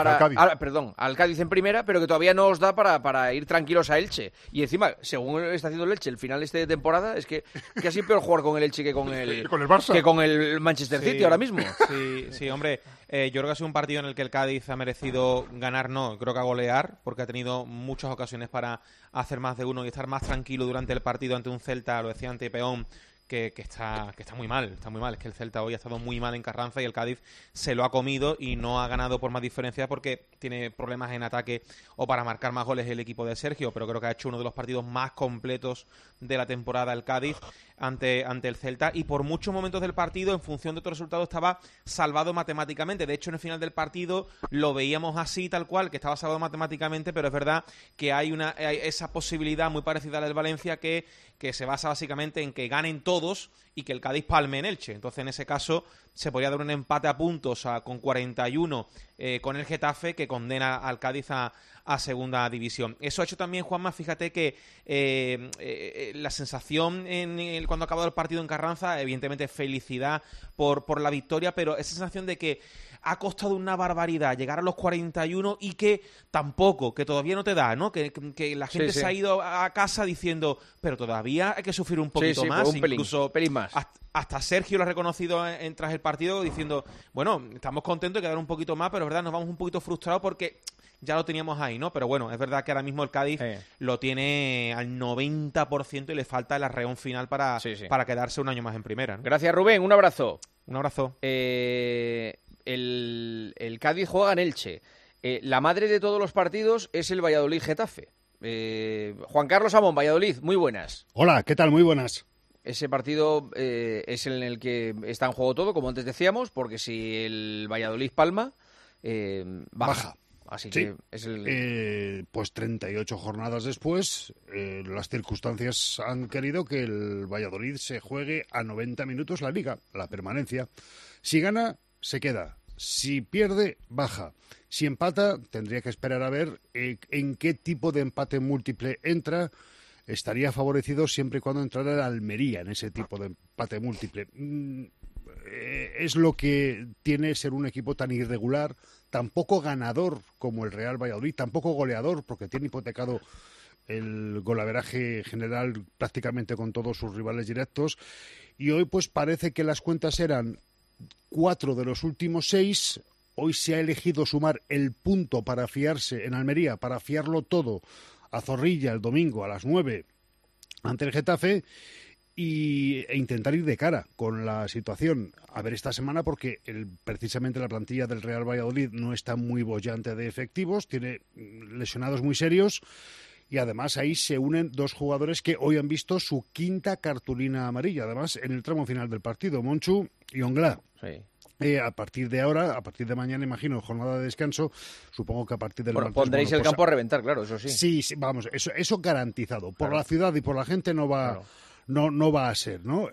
al Cádiz en primera, pero que todavía no os da para ir tranquilos a Elche. Y encima, según está haciendo el Elche, el final de temporada, es que casi peor jugar con el Elche que con el Barça, que con el Manchester City ahora mismo. Sí, hombre. Yo creo que ha sido un partido en el que el Cádiz ha merecido ganar, creo que a golear, porque ha tenido muchas ocasiones para hacer más de uno y estar más tranquilo durante el partido ante un Celta, lo decía ante Peón, que está muy mal, Es que el Celta hoy ha estado muy mal en Carranza y el Cádiz se lo ha comido y no ha ganado por más diferencia porque tiene problemas en ataque o para marcar más goles el equipo de Sergio, pero creo que ha hecho uno de los partidos más completos de la temporada el Cádiz ante el Celta, y por muchos momentos del partido, en función de otros resultados, estaba salvado matemáticamente. De hecho, en el final del partido lo veíamos así, tal cual, que estaba salvado matemáticamente, pero es verdad que hay esa posibilidad muy parecida a la del Valencia que se basa básicamente en que ganen todos y que el Cádiz palme en Elche. Entonces, en ese caso, se podría dar un empate a puntos con 41 con el Getafe, que condena al Cádiz a segunda división. Eso ha hecho también, Juanma, fíjate que la sensación cuando ha acabado el partido en Carranza, evidentemente felicidad por la victoria, pero esa sensación de que ha costado una barbaridad llegar a los 41 y que todavía no te da, ¿no? Que la gente se ha ido a casa diciendo, pero todavía hay que sufrir un poquito más, incluso pelín más. Hasta Sergio lo ha reconocido tras el partido diciendo, bueno, estamos contentos de quedar un poquito más, pero es verdad, nos vamos un poquito frustrados porque ya lo teníamos ahí, ¿no? Pero bueno, es verdad que ahora mismo el Cádiz lo tiene al 90% y le falta el arreón final para quedarse un año más en primera, ¿no? Gracias, Rubén. Un abrazo. Un abrazo. El Cádiz juega en Elche. La madre de todos los partidos es el Valladolid-Getafe. Juan Carlos Amón, Valladolid, muy buenas. Hola, ¿qué tal? Muy buenas. Ese partido es en el que está en juego todo, como antes decíamos, porque si el Valladolid palma, baja. Así que es pues 38 jornadas después, las circunstancias han querido que el Valladolid se juegue a 90 minutos la Liga, la permanencia. Si gana, se queda. Si pierde, baja. Si empata, tendría que esperar a ver en qué tipo de empate múltiple entra. Estaría favorecido siempre y cuando entrara el Almería en ese tipo de empate múltiple. Es lo que tiene ser un equipo tan irregular, tan poco ganador como el Real Valladolid, tan poco goleador, porque tiene hipotecado el golaveraje general prácticamente con todos sus rivales directos. Y hoy pues parece que las cuentas eran 4 de los últimos 6. Hoy se ha elegido sumar el punto para fiarse en Almería, para fiarlo todo a Zorrilla el domingo a las 9 ante el Getafe e intentar ir de cara con la situación. A ver esta semana, porque precisamente la plantilla del Real Valladolid no está muy boyante de efectivos, tiene lesionados muy serios y además ahí se unen dos jugadores que hoy han visto su quinta cartulina amarilla, además en el tramo final del partido, Monchu y Onglá. Sí. A partir de ahora, a partir de mañana, imagino, jornada de descanso, supongo que a partir del martes... Pondréis el campo a reventar, claro, eso sí. Sí, vamos, eso garantizado. Por la ciudad y por la gente no va a ser, ¿no?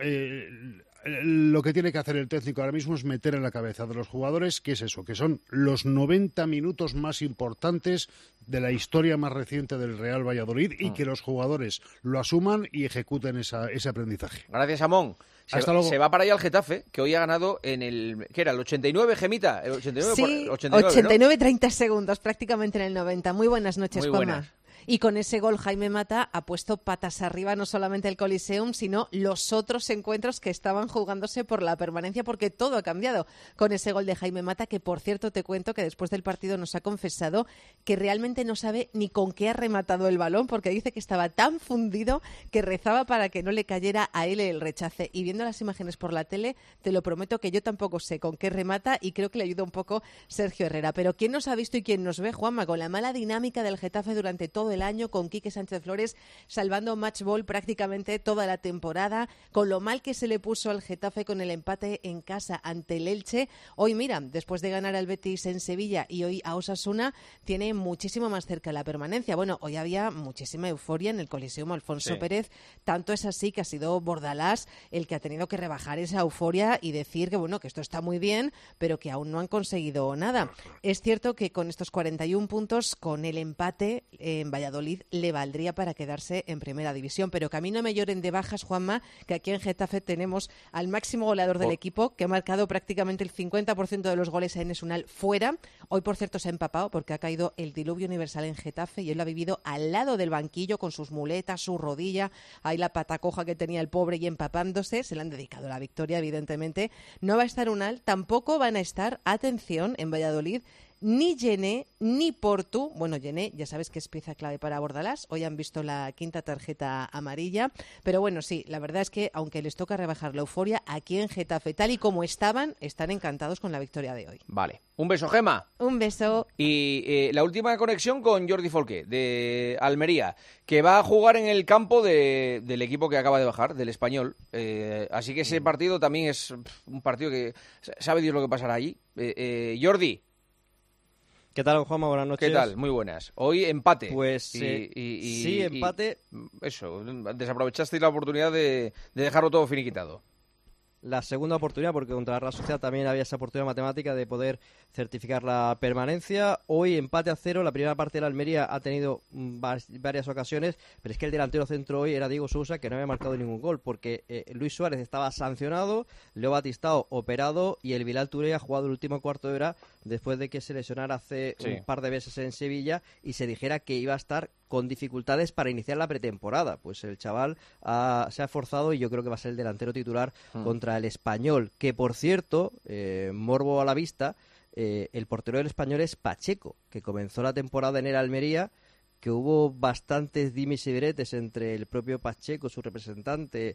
Lo que tiene que hacer el técnico ahora mismo es meter en la cabeza de los jugadores, ¿qué es eso? Que son los 90 minutos más importantes de la historia más reciente del Real Valladolid y que los jugadores lo asuman y ejecuten ese aprendizaje. Gracias, Amón. Hasta luego. Se va para allá el Getafe, que hoy ha ganado en el... ¿Qué era? ¿El 89, Gemita? ¿El 89? Sí, 89, ¿no? 30 segundos, prácticamente en el 90. Muy buenas noches, Juanma. Y con ese gol Jaime Mata ha puesto patas arriba no solamente el Coliseum, sino los otros encuentros que estaban jugándose por la permanencia, porque todo ha cambiado con ese gol de Jaime Mata, que por cierto te cuento que después del partido nos ha confesado que realmente no sabe ni con qué ha rematado el balón, porque dice que estaba tan fundido que rezaba para que no le cayera a él el rechace. Y viendo las imágenes por la tele, te lo prometo que yo tampoco sé con qué remata y creo que le ayuda un poco Sergio Herrera. Pero ¿quién nos ha visto y quién nos ve, Juanma, con la mala dinámica del Getafe durante todo el año, con Quique Sánchez Flores salvando match ball prácticamente toda la temporada, con lo mal que se le puso al Getafe con el empate en casa ante el Elche? Hoy, mira, después de ganar al Betis en Sevilla y hoy a Osasuna, tiene muchísimo más cerca la permanencia. Bueno, hoy había muchísima euforia en el Coliseum Alfonso Pérez, tanto es así que ha sido Bordalás el que ha tenido que rebajar esa euforia y decir que bueno, que esto está muy bien, pero que aún no han conseguido nada. Es cierto que con estos 41 puntos, con el empate en Valladolid, Valladolid le valdría para quedarse en primera división. Pero que a mí no me lloren de bajas, Juanma, que aquí en Getafe tenemos al máximo goleador del equipo, que ha marcado prácticamente el 50% de los goles en Enes Unal fuera. Hoy, por cierto, se ha empapado porque ha caído el diluvio universal en Getafe y él lo ha vivido al lado del banquillo con sus muletas, su rodilla, ahí la pata coja que tenía el pobre y empapándose. Se le han dedicado a la victoria, evidentemente. No va a estar Unal, tampoco van a estar, atención, en Valladolid, ni Gené ni Portu. Bueno, Gené ya sabes que es pieza clave para Bordalás. Hoy han visto la quinta tarjeta amarilla. Pero bueno, sí, la verdad es que aunque les toca rebajar la euforia, aquí en Getafe, tal y como estaban, están encantados con la victoria de hoy. Vale. Un beso, Gema. Un beso. Y la última conexión con Jordi Folqué, de Almería, que va a jugar en el campo del equipo que acaba de bajar, del Español. Así que ese partido también es un partido que sabe Dios lo que pasará allí. Jordi. ¿Qué tal, Juanma? Buenas noches. ¿Qué tal? Muy buenas. Hoy empate. Pues sí, empate. Eso, desaprovechasteis la oportunidad de dejarlo todo finiquitado. La segunda oportunidad, porque contra la Real Sociedad también había esa oportunidad matemática de poder certificar la permanencia. Hoy empate a 0. La primera parte de la Almería ha tenido varias ocasiones, pero es que el delantero centro hoy era Diego Sousa, que no había marcado ningún gol, porque Luis Suárez estaba sancionado, Leo Batistao operado y el Bilal Touré ha jugado el último cuarto de hora después de que se lesionara hace un par de meses en Sevilla y se dijera que iba a estar con dificultades para iniciar la pretemporada. Pues el chaval se ha esforzado y yo creo que va a ser el delantero titular contra el Español, que por cierto, morbo a la vista, el portero del Español es Pacheco, que comenzó la temporada en el Almería, que hubo bastantes dimes y diretes entre el propio Pacheco, su representante,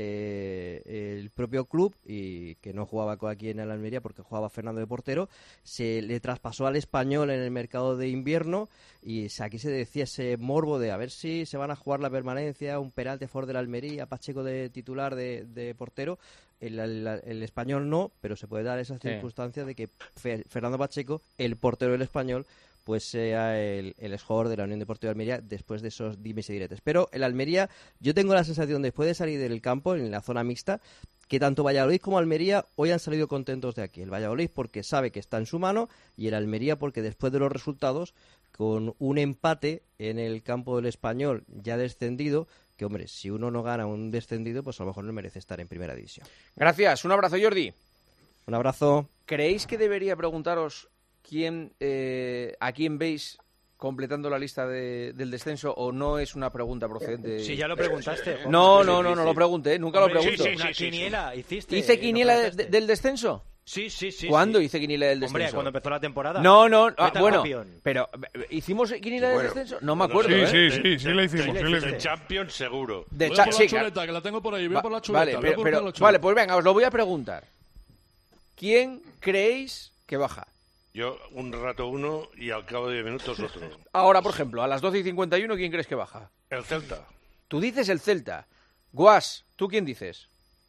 el propio club, y que no jugaba aquí en el Almería porque jugaba Fernando de portero. Se le traspasó al Español en el mercado de invierno y aquí se decía ese morbo de a ver si se van a jugar la permanencia, un penalti a favor de la Almería, Pacheco de titular de portero. El Español no, pero se puede dar esa circunstancia de que Fernando Pacheco, el portero del Español, pues sea el exjugador de la Unión Deportiva de Almería después de esos dimes y diretes. Pero el Almería, yo tengo la sensación, después de salir del campo, en la zona mixta, que tanto Valladolid como Almería hoy han salido contentos de aquí. El Valladolid porque sabe que está en su mano y el Almería porque después de los resultados, con un empate en el campo del Español ya descendido, que hombre, si uno no gana un descendido, pues a lo mejor no merece estar en primera división. Gracias, un abrazo, Jordi. Un abrazo. ¿Creéis que debería preguntaros a quién veis completando la lista del descenso o no es una pregunta procedente? Sí, ya lo preguntaste. No lo pregunté, nunca lo pregunto. Sí, una quiniela hiciste. ¿Hice quiniela del descenso? Sí. ¿Cuándo hice quiniela del descenso? Hombre, cuando empezó la temporada. No, bueno, pero ¿hicimos quiniela del descenso? No me acuerdo, Sí, la hicimos. De Champions seguro. Voy por la chuleta, que la tengo por ahí, voy por la chuleta. Vale, pues venga, os lo voy a preguntar. ¿Quién creéis que baja? Yo un rato uno y al cabo de 10 minutos otro. Ahora, por ejemplo, a las 12:51, ¿quién crees que baja? El Celta. Tú dices el Celta. Guas, ¿tú quién dices?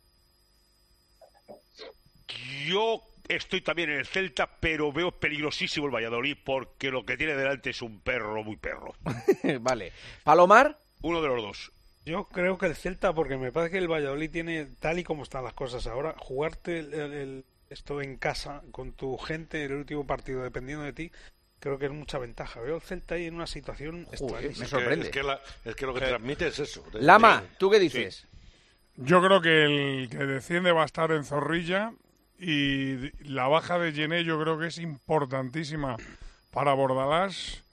Yo estoy también en el Celta, pero veo peligrosísimo el Valladolid porque lo que tiene delante es un perro muy perro. Vale. ¿Palomar? Uno de los dos. Yo creo que el Celta, porque me parece que el Valladolid tiene, tal y como están las cosas ahora, jugarte esto en casa con tu gente, el último partido, dependiendo de ti, creo que es mucha ventaja. Veo al Celta ahí en una situación extrañísima. Me sorprende. Es que lo que transmite es eso. Lama, ¿tú qué dices? Sí. Yo creo que el que desciende va a estar en Zorrilla y la baja de Gené yo creo que es importantísima para Bordalás.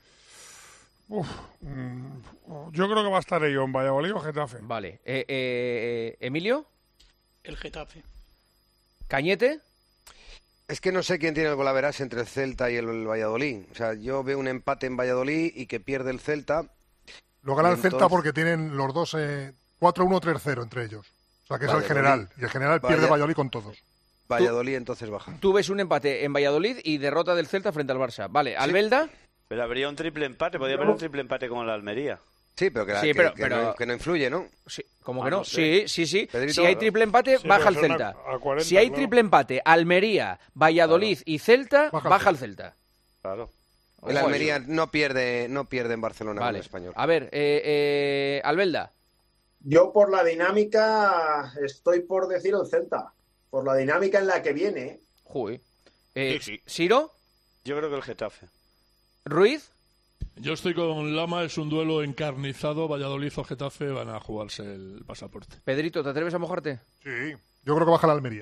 Yo creo que va a estar ello en Valladolid o Getafe. Vale. ¿Emilio? El Getafe. ¿Cañete? Es que no sé quién tiene el golaveras entre el Celta y el Valladolid. O sea, yo veo un empate en Valladolid y que pierde el Celta. Lo gana el Celta porque tienen los dos 4-1, 3-0 entre ellos. O sea, que es el general. Y el general pierde Valladolid con todos. Valladolid entonces baja. Tú ves un empate en Valladolid y derrota del Celta frente al Barça. Vale, ¿Albelda? Pero habría un triple empate. Podría haber un triple empate con la Almería. Sí, pero que no influye, ¿no? Sí, ¿cómo que no? Sí. Pedrito, si hay triple empate, baja el Celta. A 40, si hay triple empate, Almería, Valladolid y Celta, baja el Celta. Claro. El Almería no pierde en Barcelona con el Español. A ver, Albelda. Yo por la dinámica estoy por decir el Celta. Por la dinámica en la que viene. Joder. ¿Siro? Yo creo que el Getafe. ¿Ruiz? Yo estoy con Lama, es un duelo encarnizado. Valladolid o Getafe van a jugarse el pasaporte. Pedrito, ¿te atreves a mojarte? Sí, yo creo que baja la Almería.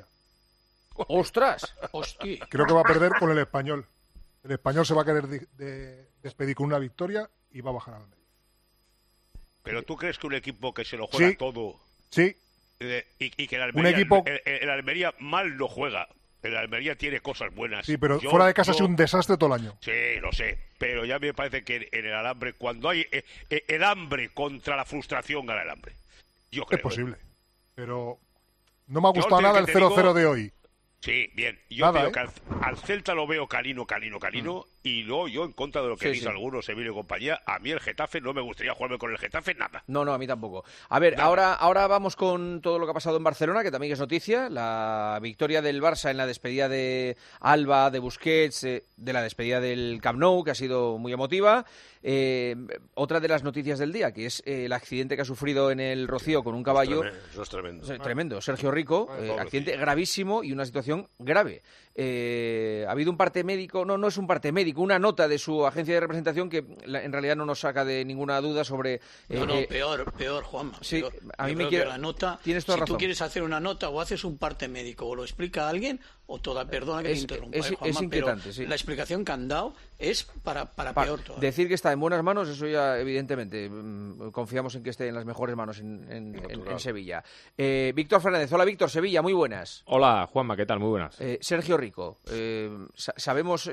¡Ostras! Hostia. Creo que va a perder con el Español. El Español se va a querer despedir con una victoria y va a bajar a la Almería. ¿Pero tú crees que un equipo que se lo juega todo... Sí. Y que el Almería mal no juega? El Almería tiene cosas buenas. Sí, pero fuera de casa ha sido un desastre todo el año. Sí, lo sé. Pero ya me parece que en el alambre, cuando hay el hambre contra la frustración, gana el hambre. Yo creo. Es posible. Pero no me ha gustado nada el 0-0 de hoy. Sí, bien. Yo creo que al Celta lo veo canino. Y luego yo, en contra de lo que dicen algunos, Sevilla y compañía, a mí el Getafe no me gustaría jugarme con el Getafe nada. No, a mí tampoco. A ver, ahora vamos con todo lo que ha pasado en Barcelona, que también es noticia. La victoria del Barça en la despedida de Alba, de Busquets, de la despedida del Camp Nou, que ha sido muy emotiva. Otra de las noticias del día, que es el accidente que ha sufrido en el Rocío con un caballo. Eso es tremendo. Tremendo. Sergio Rico, accidente gravísimo y una situación grave. Ha habido un parte médico, no es un parte médico, una nota de su agencia de representación que en realidad no nos saca de ninguna duda sobre... peor, Juanma. Sí, peor. a mí Yo me creo quiere... que la nota, Tienes toda si razón. tú quieres hacer una nota o haces un parte médico o lo explica a alguien, o perdona que te interrumpa, Juanma, es inquietante, pero sí. la explicación que han dado es para peor todavía. Decir que está en buenas manos, eso ya evidentemente confiamos en que esté en las mejores manos en Sevilla. Víctor Fernández, hola Víctor, Sevilla, muy buenas. Hola Juanma, ¿qué tal? Muy buenas. Sergio Rico, ¿sabemos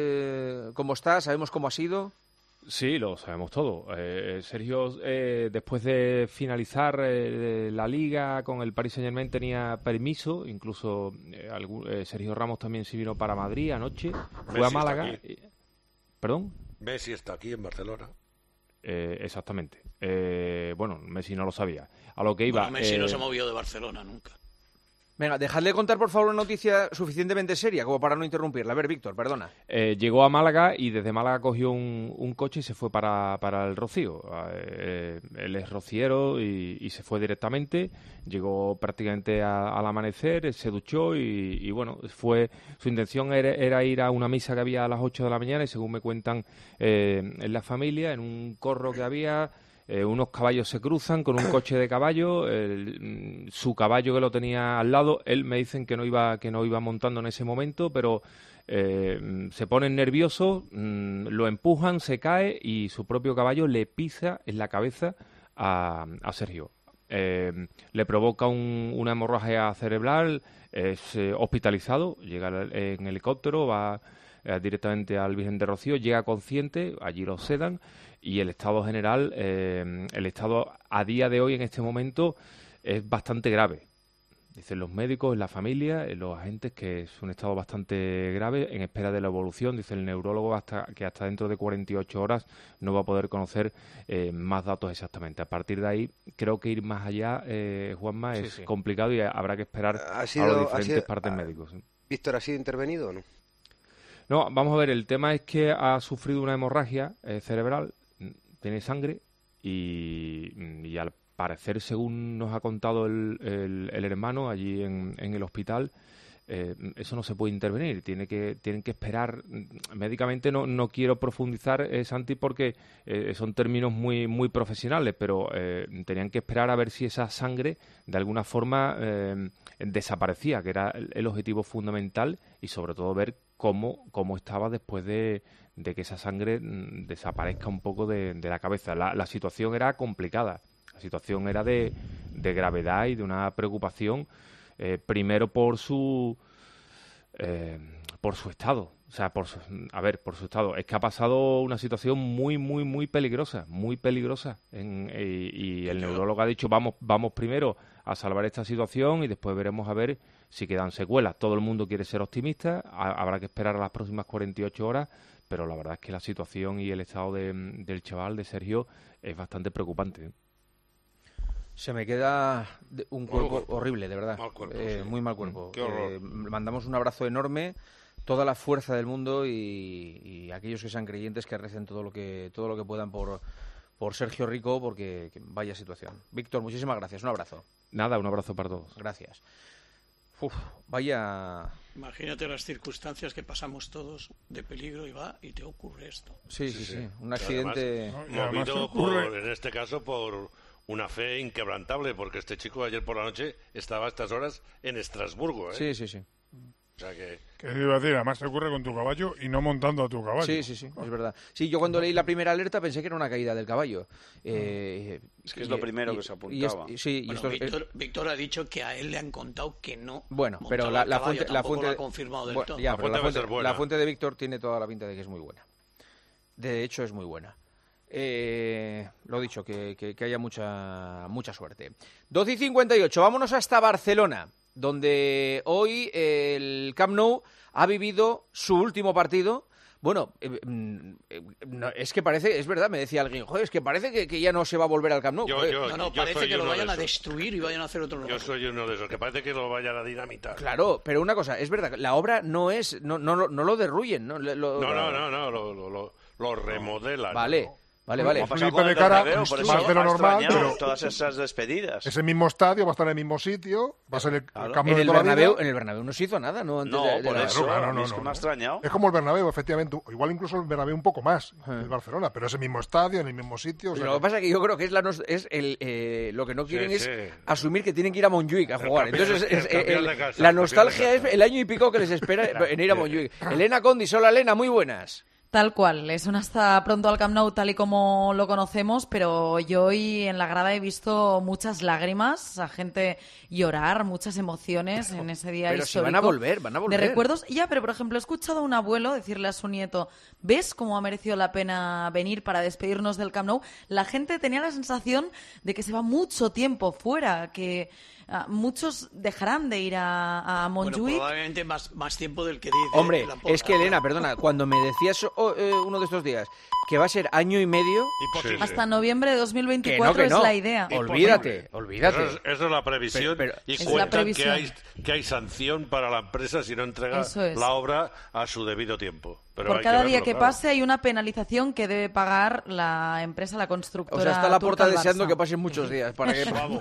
cómo está? ¿Sabemos cómo ha sido? Sí, lo sabemos todo. Sergio, después de finalizar la Liga con el Paris Saint-Germain tenía permiso, incluso Sergio Ramos también se vino para Madrid anoche, fue a Málaga. ¿Perdón? Messi está aquí en Barcelona. Exactamente. Bueno, Messi no lo sabía. A lo que iba... Bueno, Messi no se movió de Barcelona nunca. Venga, dejadle contar, por favor, una noticia suficientemente seria como para no interrumpirla. A ver, Víctor, perdona. Llegó a Málaga y desde Málaga cogió un coche y se fue para el Rocío. Él es rociero y se fue directamente. Llegó prácticamente al amanecer, se duchó y bueno, su intención era ir a una misa que había a las 8 de la mañana y según me cuentan en la familia, en un corro que había... unos caballos se cruzan con un coche de caballo, su caballo que lo tenía al lado, él me dicen que no iba montando en ese momento, pero se ponen nerviosos, lo empujan, se cae y su propio caballo le pisa en la cabeza a Sergio. Le provoca una hemorragia cerebral, es hospitalizado, llega en helicóptero, va directamente al Virgen de Rocío, llega consciente, allí lo sedan y el estado general, el estado a día de hoy en este momento es bastante grave. Dicen los médicos, la familia, los agentes que es un estado bastante grave en espera de la evolución. Dice el neurólogo hasta dentro de 48 horas no va a poder conocer más datos exactamente. A partir de ahí creo que ir más allá, Juanma, es complicado y habrá que esperar a los diferentes partes médicos. ¿Sí? ¿Víctor ha sido intervenido o no? No, vamos a ver, el tema es que ha sufrido una hemorragia cerebral, tiene sangre y al parecer, según nos ha contado el hermano allí en el hospital, eso no se puede intervenir, tienen que esperar. Médicamente no quiero profundizar, Santi, porque son términos muy, muy profesionales, pero tenían que esperar a ver si esa sangre de alguna forma desaparecía, que era el objetivo fundamental, y sobre todo ver cómo estaba después de que esa sangre desaparezca un poco de la cabeza. La situación era complicada, la situación era de gravedad y de una preocupación, primero por su estado. O sea, por su estado. Es que ha pasado una situación muy, muy, muy peligrosa, y el neurólogo ha dicho, vamos primero a salvar esta situación y después veremos a ver si quedan secuelas. Todo el mundo quiere ser optimista, habrá que esperar a las próximas 48 horas, pero la verdad es que la situación y el estado del chaval, de Sergio, es bastante preocupante. Se me queda un cuerpo horrible, de verdad. Mal cuerpo, muy mal cuerpo. Qué horror. Mandamos un abrazo enorme, toda la fuerza del mundo y aquellos que sean creyentes que recen todo lo que puedan por Sergio Rico, porque vaya situación. Víctor, muchísimas gracias. Un abrazo. Nada, un abrazo para todos. Gracias. vaya... Imagínate las circunstancias que pasamos todos de peligro y te ocurre esto. Sí. Un accidente... Movido, en este caso, por una fe inquebrantable, porque este chico ayer por la noche estaba a estas horas en Estrasburgo. Sí. O sea que... ¿Qué te iba a decir? Además te ocurre con tu caballo y no montando a tu caballo. Sí, es verdad. Sí, yo cuando leí la primera alerta pensé que era una caída del caballo. Es que es lo primero que se apuntaba. Víctor ha dicho que a él le han contado que no. Bueno, pero la fuente lo ha confirmado del todo. La fuente de Víctor tiene toda la pinta de que es muy buena. De hecho, es muy buena. Lo dicho, que haya mucha suerte. 12:58, vámonos hasta Barcelona, donde hoy el Camp Nou ha vivido su último partido. Bueno, es que parece, es verdad, me decía alguien, joder, es que parece que ya no se va a volver al Camp Nou. Parece que lo vayan a destruir y vayan a hacer otro lugar. Yo soy uno de esos, que parece que lo vayan a dinamitar. Claro, pero una cosa, es verdad, la obra no lo derruyen, ¿no? Lo remodelan. Vale. Felipe de cara, más de lo normal, pero todas esas despedidas. Ese mismo estadio va a estar en el mismo sitio, va a ser el Camp Nou de toda la vida. En el Bernabéu no se hizo nada, ¿no? Por eso, no. Es que me ha extrañado. Es como el Bernabéu, efectivamente, igual incluso el Bernabéu un poco más, el Barcelona, pero es el mismo estadio, en el mismo sitio. Lo que pasa es que yo creo que lo que no quieren es asumir que tienen que ir a Montjuic a jugar. Entonces, la nostalgia es el año y pico que les espera en ir a Montjuic. Elena Condis, hola Elena, muy buenas. Tal cual, es un hasta pronto al Camp Nou tal y como lo conocemos, pero yo hoy en la grada he visto muchas lágrimas, a gente llorar, muchas emociones en ese día pero histórico. Pero van a volver. De recuerdos, pero por ejemplo he escuchado a un abuelo decirle a su nieto, ¿ves cómo ha merecido la pena venir para despedirnos del Camp Nou? La gente tenía la sensación de que se va mucho tiempo fuera, que... muchos dejarán de ir a Montjuic. Bueno, probablemente más tiempo del que dice. Hombre, es que Elena, perdona, cuando me decías uno de estos días que va a ser año y medio... Hasta noviembre de 2024 es la idea. Olvídate. Eso es la previsión. Y cuentan que hay sanción para la empresa si no entrega la obra a su debido tiempo. Pero por cada día que pase hay una penalización que debe pagar la empresa, la constructora. O sea, está la Porta deseando que pasen muchos días para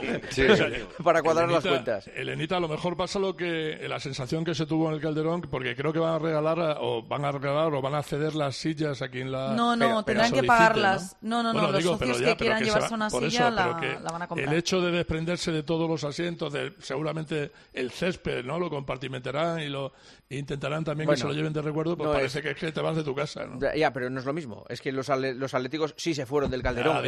cuadrar las cuentas. Elenita, a lo mejor pasa la sensación que se tuvo en el Calderón, porque creo que van a regalar o van a ceder las sillas aquí en la... No, tendrán que pagarlas. No, los socios que quieran llevarse una silla la van a comprar. El hecho de desprenderse de todos los asientos, seguramente el césped, ¿no? Lo compartimentarán e intentarán también que se lo lleven de recuerdo, pues parece que es que te vas de tu casa, ¿no? Ya, pero no es lo mismo. Es que los atléticos sí se fueron del Calderón.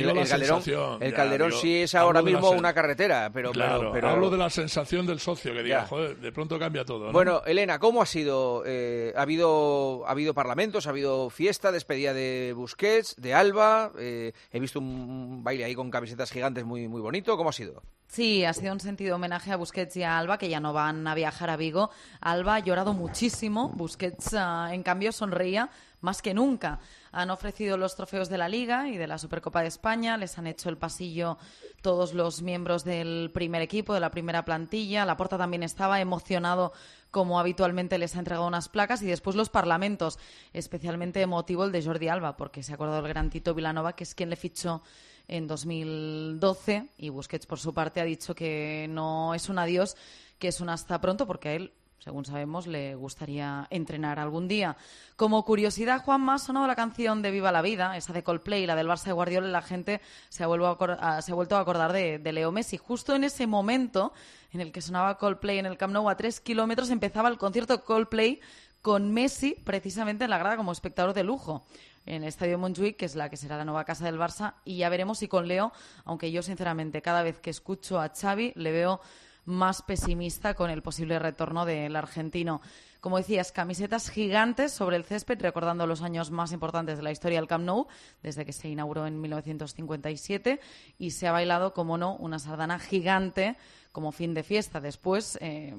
El Calderón sí es ahora mismo una carretera, pero hablo de la sensación del socio, que diga, joder, de pronto cambia todo, ¿no? Bueno, Elena, ¿cómo ha sido? ¿Ha habido parlamentos, ha habido fiesta, despedida de Busquets, de Alba? He visto un baile ahí con camisetas gigantes muy, muy bonito. ¿Cómo ha sido? Sí, ha sido un sentido homenaje a Busquets y a Alba, que ya no van a viajar a Vigo. Alba ha llorado muchísimo, Busquets en cambio sonreía más que nunca. Han ofrecido los trofeos de la Liga y de la Supercopa de España, les han hecho el pasillo todos los miembros del primer equipo, de la primera plantilla. Laporta también estaba emocionado, como habitualmente les ha entregado unas placas, y después los parlamentos, especialmente emotivo el de Jordi Alba, porque se ha acordado del gran Tito Vilanova, que es quien le fichó en 2012, y Busquets por su parte ha dicho que no es un adiós, que es un hasta pronto, porque a él, según sabemos, le gustaría entrenar algún día. Como curiosidad, Juanma, ha sonado la canción de Viva la Vida, esa de Coldplay, la del Barça de Guardiola, y la gente se ha vuelto a acordar de Leo Messi. Justo en ese momento en el que sonaba Coldplay en el Camp Nou, a 3 kilómetros, empezaba el concierto Coldplay con Messi, precisamente en la grada como espectador de lujo, en el Estadio Montjuic, que es la que será la nueva casa del Barça, y ya veremos si con Leo, aunque yo sinceramente cada vez que escucho a Xavi le veo más pesimista con el posible retorno del argentino. Como decías, camisetas gigantes sobre el césped, recordando los años más importantes de la historia del Camp Nou, desde que se inauguró en 1957, y se ha bailado, como no, una sardana gigante como fin de fiesta. Después,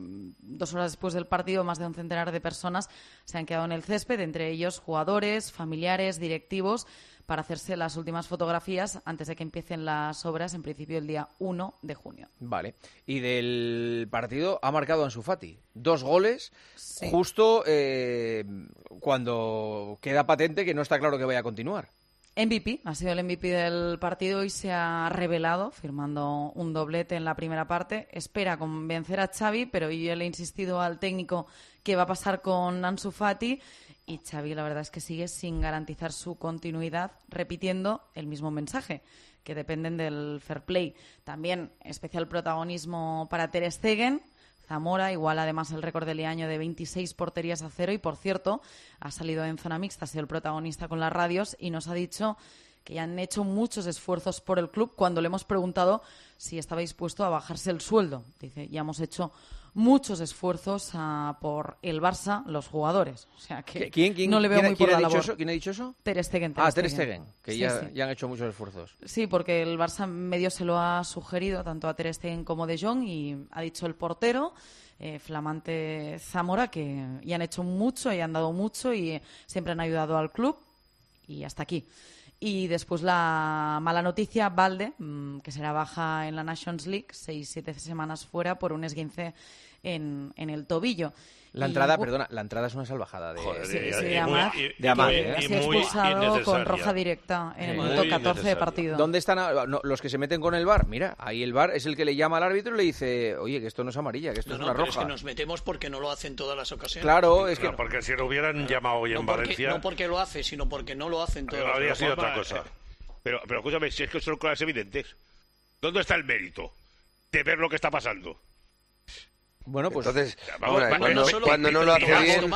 2 horas después del partido, más de un centenar de personas se han quedado en el césped, entre ellos jugadores, familiares, directivos, para hacerse las últimas fotografías antes de que empiecen las obras, en principio el día 1 de junio. Vale. Y del partido ha marcado Ansu Fati 2 goles, sí, justo cuando queda patente que no está claro que vaya a continuar. MVP, ha sido el MVP del partido y se ha revelado firmando un doblete en la primera parte. Espera convencer a Xavi, pero yo le he insistido al técnico que va a pasar con Ansu Fati y Xavi la verdad es que sigue sin garantizar su continuidad, repitiendo el mismo mensaje, que dependen del fair play. También especial protagonismo para Ter Stegen. Zamora igual además el récord del año de 26 porterías a 0 y, por cierto, ha salido en zona mixta, ha sido el protagonista con las radios y nos ha dicho que ya han hecho muchos esfuerzos por el club cuando le hemos preguntado si estaba dispuesto a bajarse el sueldo. Dice, ya hemos hecho muchos esfuerzos por el Barça, los jugadores. O sea que ¿Quién, no le veo muy por la labor. ¿Quién ha dicho eso? Ter Stegen. Ter Stegen, que sí, ya han hecho muchos esfuerzos. Sí, porque el Barça medio se lo ha sugerido tanto a Ter Stegen como De Jong y ha dicho el portero, flamante Zamora, que ya han hecho mucho y han dado mucho y siempre han ayudado al club y hasta aquí. Y después la mala noticia, Balde, que será baja en la Nations League, 6-7 semanas fuera por un esguince en el tobillo. La entrada, perdona, la entrada es una salvajada de Amad. De Amad. Ha sido expulsado con roja directa en el minuto 14 de partido. ¿Dónde están los que se meten con el VAR? Mira, ahí el VAR es el que le llama al árbitro y le dice, oye, que esto no es amarilla, que esto es una roja. Es que nos metemos porque no lo hacen todas las ocasiones. Claro, es que... porque si lo hubieran llamado hoy en Valencia... No porque lo hace, sino porque no lo hacen todas las ocasiones. Habría sido otra cosa. Pero escúchame, si es que son cosas evidentes. ¿Dónde está el mérito de ver lo que está pasando? Bueno, pues entonces, cuando no lo hace bien,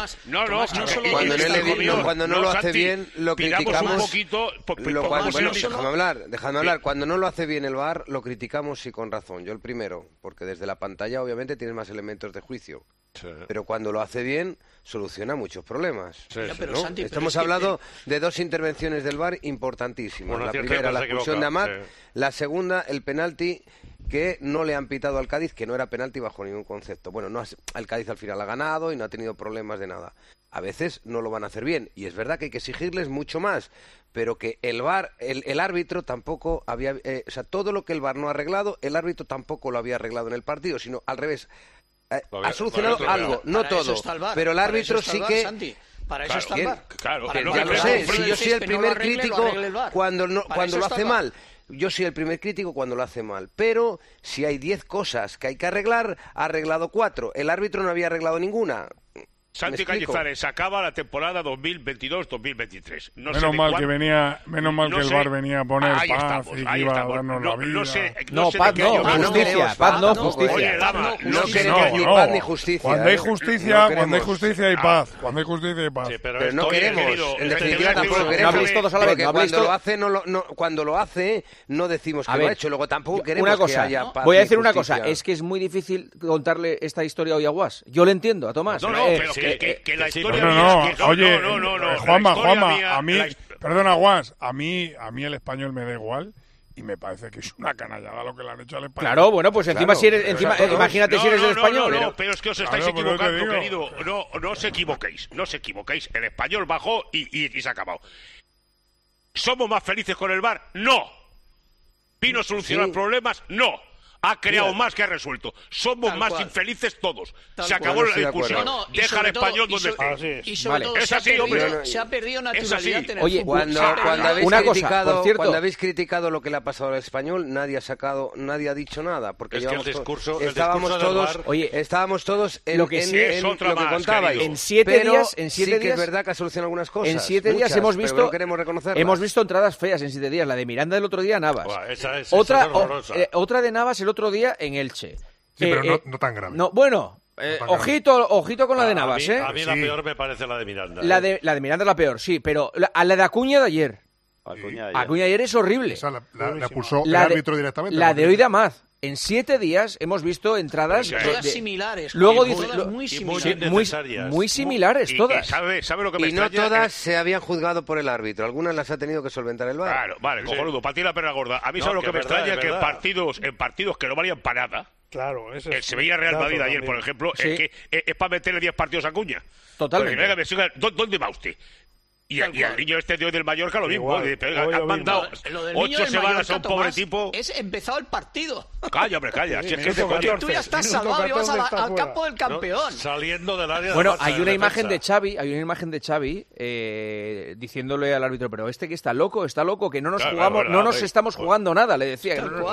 cuando no lo hace bien, lo criticamos. Un poquito, déjame hablar. Cuando no lo hace bien el VAR, lo criticamos y con razón. Yo el primero, porque desde la pantalla obviamente tienes más elementos de juicio. Sí. Pero cuando lo hace bien, soluciona muchos problemas. Sí, ¿no? Santi, estamos hablando de dos intervenciones del VAR importantísimas. La primera, la expulsión de Amat. Sí. La segunda, el penalti que no le han pitado al Cádiz, que no era penalti bajo ningún concepto. Bueno, el Cádiz al final ha ganado y no ha tenido problemas de nada. A veces no lo van a hacer bien, y es verdad que hay que exigirles mucho más, pero que el VAR, el árbitro tampoco había... o sea, todo lo que el VAR no ha arreglado, el árbitro tampoco lo había arreglado en el partido, sino al revés. Ha solucionado algo, no todo, pero el árbitro sí que... Santi. Para eso está el VAR. Claro, ya lo sé, si yo soy el primer crítico cuando lo hace mal. Yo soy el primer crítico cuando lo hace mal, pero si hay 10 cosas que hay que arreglar, ha arreglado 4. El árbitro no había arreglado ninguna. Santi Cañizares acaba la temporada 2022-2023. Menos mal que el VAR venía a poner paz y que iba a darnos la vida. Paz no, justicia. No queremos ni paz ni justicia. Cuando hay justicia, hay paz. Cuando hay justicia hay paz. Pero no queremos, en definitiva tampoco queremos. No habléis todos a la vez. Cuando lo hace, no decimos que lo ha hecho. Luego tampoco queremos que haya paz. Voy a decir una cosa, es que es muy difícil contarle esta historia hoy a Guas. Yo lo entiendo, a Tomás. Que la historia Juanma, a mí, perdona, Guas, a mí el español me da igual y me parece que es una canallada lo que le han hecho al español. Claro, bueno, pues encima imagínate si eres del español. Pero es que os estáis equivocando, querido. No os equivoquéis, El español bajó y se ha acabado. ¿Somos más felices con el VAR? No. ¿Vino a solucionar problemas? No. Ha creado más que ha resuelto. Somos más infelices todos. Se acabó la discusión. Deja al español donde esté. Y sobre todo se ha perdido naturalidad en el fútbol. Cuando habéis criticado lo que le ha pasado al español, nadie ha dicho nada. Porque estábamos todos en lo que contabais. En 7 días, sí que es verdad que ha solucionado algunas cosas. En 7 días hemos visto entradas feas en 7 días. La de Miranda del otro día, Navas. Otra de Navas el otro día en Elche. Sí, pero no tan grave. No, bueno, ojito con la de Navas, A mí la peor me parece la de Miranda. La de Miranda es la peor, sí, pero la de Acuña de ayer. Acuña de ayer es horrible. Esa la expulsó el árbitro directamente. La de hoy de Amaz. En 7 días hemos visto entradas todas similares. Luego muy similares todas. ¿Sabe lo que me extraña? Y no todas se habían juzgado por el árbitro. Algunas las ha tenido que solventar el VAR. Claro, vale, cojonudo. Para ti la perra gorda. A mí sabe lo que me extraña, que en partidos que no valían para nada. Claro, eso es. Se veía Real Madrid ayer, por ejemplo, es que es para meterle 10 partidos a Acuña. Totalmente. Venga, ¿dónde va usted? Y el niño este de hoy del Mallorca lo mismo. Han mandado lo del niño 8 del semanas Mallorca, a un pobre Tomás, tipo. Es empezado el partido. Calla, hombre, calla. Si es que tú ya estás salvado y vas al campo del campeón. Saliendo del área. Bueno, hay una imagen de Xavi, diciéndole al árbitro, pero que está loco, que no nos jugamos, no nos estamos jugando nada, le decía.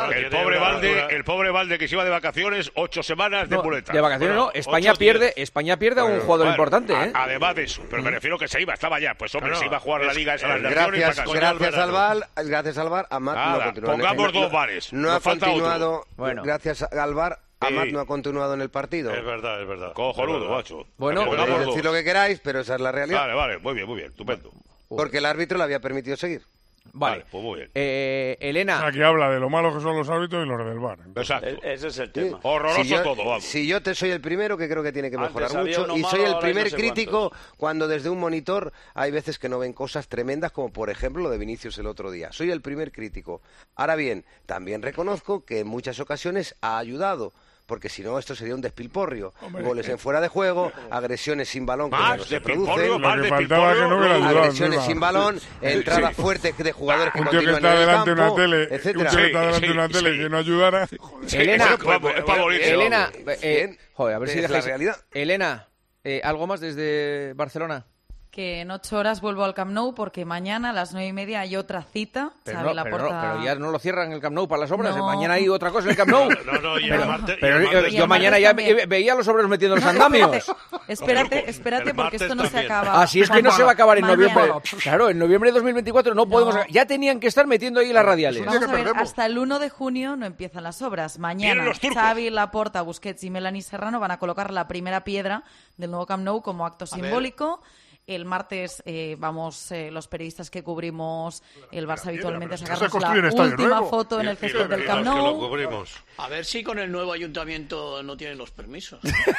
El pobre Valde que se iba de vacaciones 8 semanas de muleta. De vacaciones no, España pierde a un jugador importante, ¿eh? Además de eso, pero me refiero que se iba, estaba ya, pues hombre, se iba a jugar la Liga esa. Gracias al VAR, Amat no continúa. Pongamos 2 bares. No ha continuado. Bueno. Gracias al VAR, Amat no ha continuado en el partido. Es verdad. Cojonudo, macho. Bueno, podéis decir lo que queráis, pero esa es la realidad. Vale, muy bien, estupendo. Porque el árbitro le había permitido seguir. Vale, pues muy bien. Elena. Aquí habla de lo malos que son los árbitros y los del VAR. Exacto. Ese es el tema. Horroroso todo, vamos. Si yo soy el primero que creo que tiene que mejorar Antes mucho, y soy el primer crítico cuando desde un monitor hay veces que no ven cosas tremendas, como por ejemplo lo de Vinicius el otro día. Soy el primer crítico. Ahora bien, también reconozco que en muchas ocasiones ha ayudado. Porque si no, esto sería un despilporrio. Goles en fuera de juego, agresiones sin balón que no se producen, agresiones sin balón, entradas fuertes de jugadores que continúan en el campo, etcétera. Un tío que está delante de una tele y que no ayudara. Elena, joder, a ver si es la realidad. Elena, ¿algo más desde Barcelona? Que en 8 horas vuelvo al Camp Nou porque mañana a las 9:30 hay otra cita. Pero ya no lo cierran el Camp Nou para las obras. No. Mañana hay otra cosa en el Camp Nou. Yo mañana ya veía a los obreros metiendo los andamios. Espérate porque esto no se acaba. Así es que no se va a acabar en noviembre. Claro, en noviembre de 2024 no podemos. Ya tenían que estar metiendo ahí las radiales. Vamos a ver, hasta el 1 de junio no empiezan las obras. Mañana Xavi, Laporta, Busquets y Melanie Serrano van a colocar la primera piedra del nuevo Camp Nou como acto simbólico. El martes los periodistas que cubrimos el Barça habitualmente sacamos la última foto en el césped del Camp Nou. A ver si con el nuevo ayuntamiento no tienen los permisos.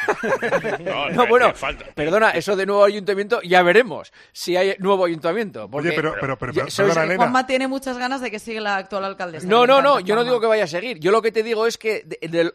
Bueno, perdona, eso de nuevo ayuntamiento ya veremos si hay nuevo ayuntamiento. Oye, pero Juanma tiene muchas ganas de que siga la actual alcaldesa. No, yo no digo que vaya a seguir. Yo lo que te digo es que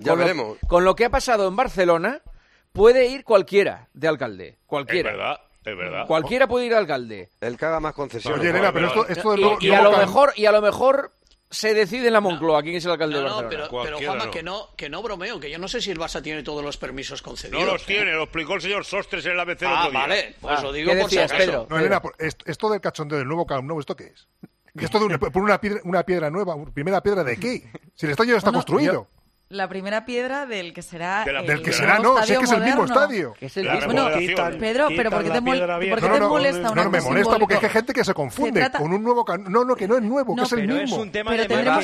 con lo que ha pasado en Barcelona puede ir cualquiera de alcalde. Cualquiera. Es verdad. Cualquiera puede ir alcalde. El que haga más concesiones. Oye, Elena, pero esto del y a lo mejor se decide en la Moncloa quién es el alcalde de Barcelona. Pero Juanma, que no bromeo, que yo no sé si el Barça tiene todos los permisos concedidos. No los tiene, lo explicó el señor Sostres en el ABC el otro día. Vale, pues lo digo por si acaso. Pedro? No, Elena, esto del cachondeo del nuevo Camp Nou, ¿esto qué es? ¿Esto por una piedra nueva? ¿Primera piedra de qué? Si el estadio ya está construido. La primera piedra del que será del que será, no, sé que es el mismo estadio. Es el mismo. Pedro, pero ¿por qué te molesta una No, me molesta porque hay gente que se confunde con un nuevo no, que no es nuevo, que es el mismo. Pero tendremos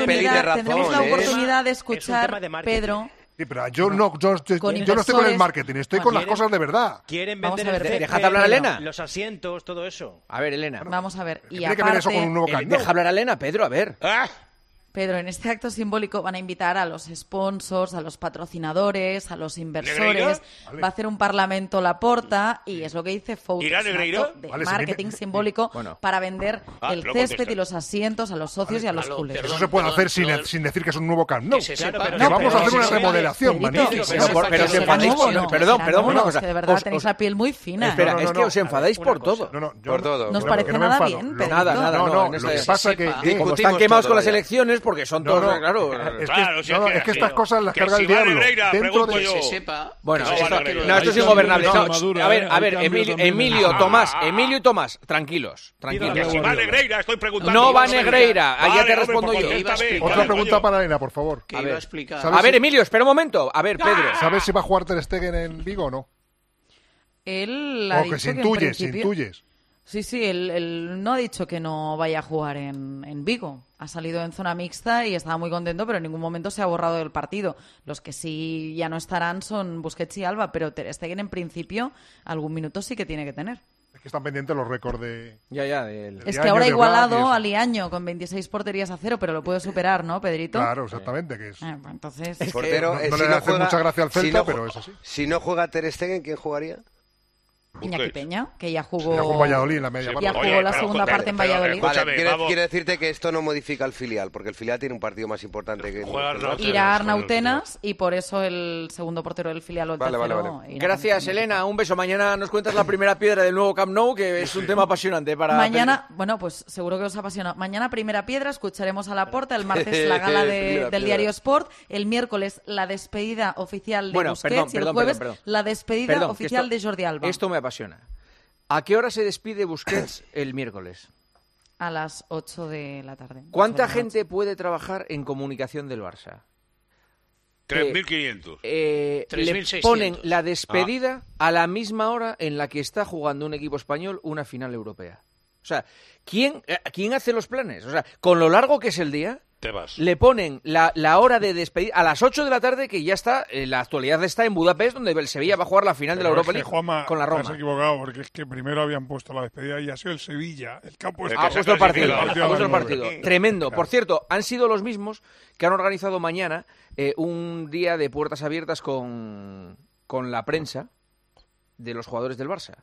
la oportunidad de escuchar, Pedro. Sí, pero yo no estoy con el marketing, estoy con las cosas de verdad. Quieren vender Déjate hablar a Elena. Los asientos, todo eso. A ver, Elena. Vamos a ver. Tiene que ver eso con un nuevo Camp Nou. Deja hablar a Elena, Pedro, a ver. Pedro, en este acto simbólico van a invitar a los sponsors, a los patrocinadores, a los inversores. Va a hacer un parlamento Laporta y es lo que dice Fout, un acto de marketing simbólico para vender el césped y los asientos a los socios y a los culés. Eso se puede hacer sin decir que es un nuevo Camp Nou. Que vamos a hacer una remodelación magnífica. Pero os enfadáis perdón, una cosa. De verdad tenéis la piel muy fina. Espera, es que os enfadáis por todo. Por todo. ¿Nos parece nada bien? Nada. No, lo que pasa es que como están quemados con las elecciones, porque son todos, claro. Es que estas cosas las carga el diablo. Dentro de se sepa. Bueno, esto es ingobernable. A ver, Emilio y Tomás, tranquilos. Si va Negreira, estoy preguntando. No va Negreira, ya te respondo yo. Otra pregunta para Elena, por favor. A ver, Emilio, espera un momento. A ver, Pedro. ¿Sabes si va a jugar Ter Stegen en Vigo o no? Él ha dicho que intuyes. Sí, él no ha dicho que no vaya a jugar en Vigo. Ha salido en zona mixta y estaba muy contento, pero en ningún momento se ha borrado del partido. Los que sí ya no estarán son Busquets y Alba, pero Ter Stegen en principio algún minuto sí que tiene que tener. Es que están pendientes los récords de... Es que ahora ha igualado a Liaño con 26 porterías a 0, pero lo puede superar, ¿no, Pedrito? Claro, exactamente. Que es... entonces... Portero, no le hace mucha gracia al Celta, pero es así. Si no juega Ter Stegen, ¿quién jugaría? Iñaki Peña, que ya jugó con Valladolid en la media parte. Ya jugó la segunda parte en Valladolid. Vale, quiere decirte que esto no modifica el filial, porque el filial tiene un partido más importante que irá Arnautenas y por eso el segundo portero del filial o el tercero. Gracias, Elena. Un beso. Mañana nos cuentas la primera piedra del nuevo Camp Nou, que es un tema apasionante para... Mañana, bueno, pues seguro que os apasiona. Mañana primera piedra, escucharemos a Laporta. El martes la gala del Diario Sport. El miércoles la despedida oficial de Busquets. Y el jueves la despedida oficial de Jordi Alba. Esto me apasiona. ¿A qué hora se despide Busquets el miércoles? A las 8 de la tarde. ¿Cuánta gente puede trabajar en comunicación del Barça? 3.500. Le ponen la despedida a la misma hora en la que está jugando un equipo español una final europea. O sea, ¿quién hace los planes? O sea, con lo largo que es el día, le ponen la hora de despedir a las 8 de la tarde, que ya está, la actualidad está en Budapest, donde el Sevilla va a jugar la final de la Europa League con la Roma. Te has equivocado, porque es que primero habían puesto la despedida y ha sido el Sevilla el que ha puesto el partido. Tremendo. Por cierto, han sido los mismos que han organizado mañana un día de puertas abiertas con la prensa de los jugadores del Barça.